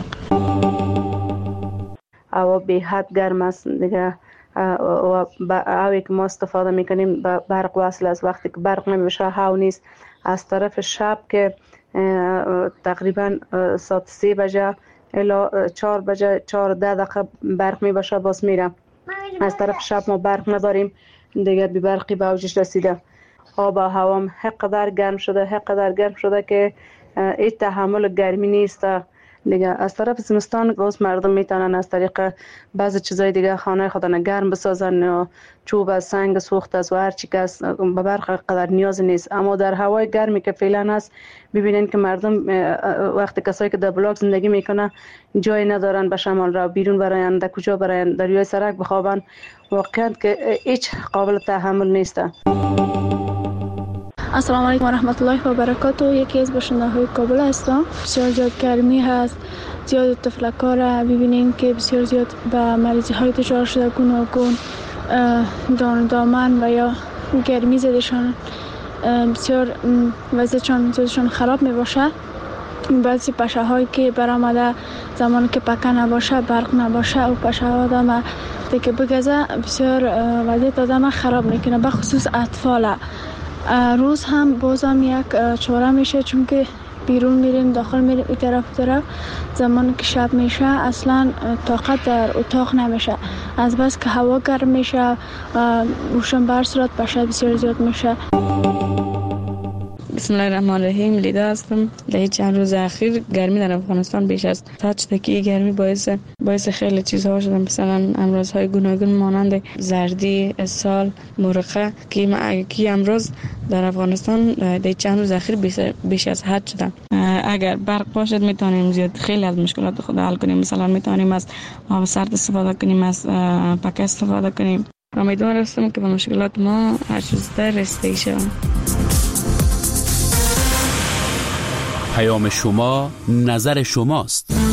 هوا به حد گرم است دیگه و هوایی که ما استفاده میکنیم برق وصل است. وقتی که برق نمیشه هوا نیست. از طرف شب که تقریبا ساعت 3 بجه الی 4 بجه 4 دقیقه برق میباشه باز میره. از طرف شب ما برق نداریم دیگه، بی برقی به اوجش رسیده. آب و هوام حقدر گرم شده که این تحمل گرمی نیست دیگه. از طرف زمستان باز مردم میتونن از طریق بعض چیزای دیگه خانه خودن گرم بسازن، چوب از سنگ سوخت از و هر چی که به برق قدر نیاز نیست. اما در هوای گرمی که فعلا هست ببینین که مردم وقتی کسایی که در بلاک زندگی میکنه جای ندارن به شمال را بیرون براین، در کجا براین، در روی سرک بخوابن. واقعا که هیچ قابل تحمل نیست. السلام علیکم و رحمت الله و برکاته. یکی از باشنده‌های کابل هستم. بسیار زیاد گرمی هست، زیاد تفلک‌ها را ببینیم که بسیار زیاد به مریضی‌های دچار شده، گوناگون دامن و یا گرمی زدشان بسیار وضعیتشان خراب می باشه. بعضی پشه هایی که برآمده زمانی که پکه نباشه، برق نباشه و پشه ها آدم دیگه بگذه بسیار وضعیت آدم خراب میکنه، به خصوص اطفال. روز هم بازم یک چاره میشه، چون که بیرون میریم داخل میریم این طرف زمانی که شب میشه اصلا طاقت در اتاق نمیشه، از بس که هوا گرم میشه روشن بر صورت پشه بسیار زیاد میشه. بسم الله الرحمن الرحیم. لیدا هستم. در چند روز اخیر گرمی در افغانستان بیش از حد شده که گرمی باعث خیلی چیزها شده، مثلا امراض‌های گوناگون مانند زردی، اسهال، مرقه که امراض در افغانستان در چند روز اخیر بیش از حد شده. اگر برق باشد میتونیم زیاد خیلی از مشکلات خود حل کنیم. مثلا میتونیم از آب سرد استفاده کنیم، از پکه استفاده کنیم. امیدوار هستم که به مشکلات ما هر چه زودتر رسیدگی شویم. پیام شما نظر شماست.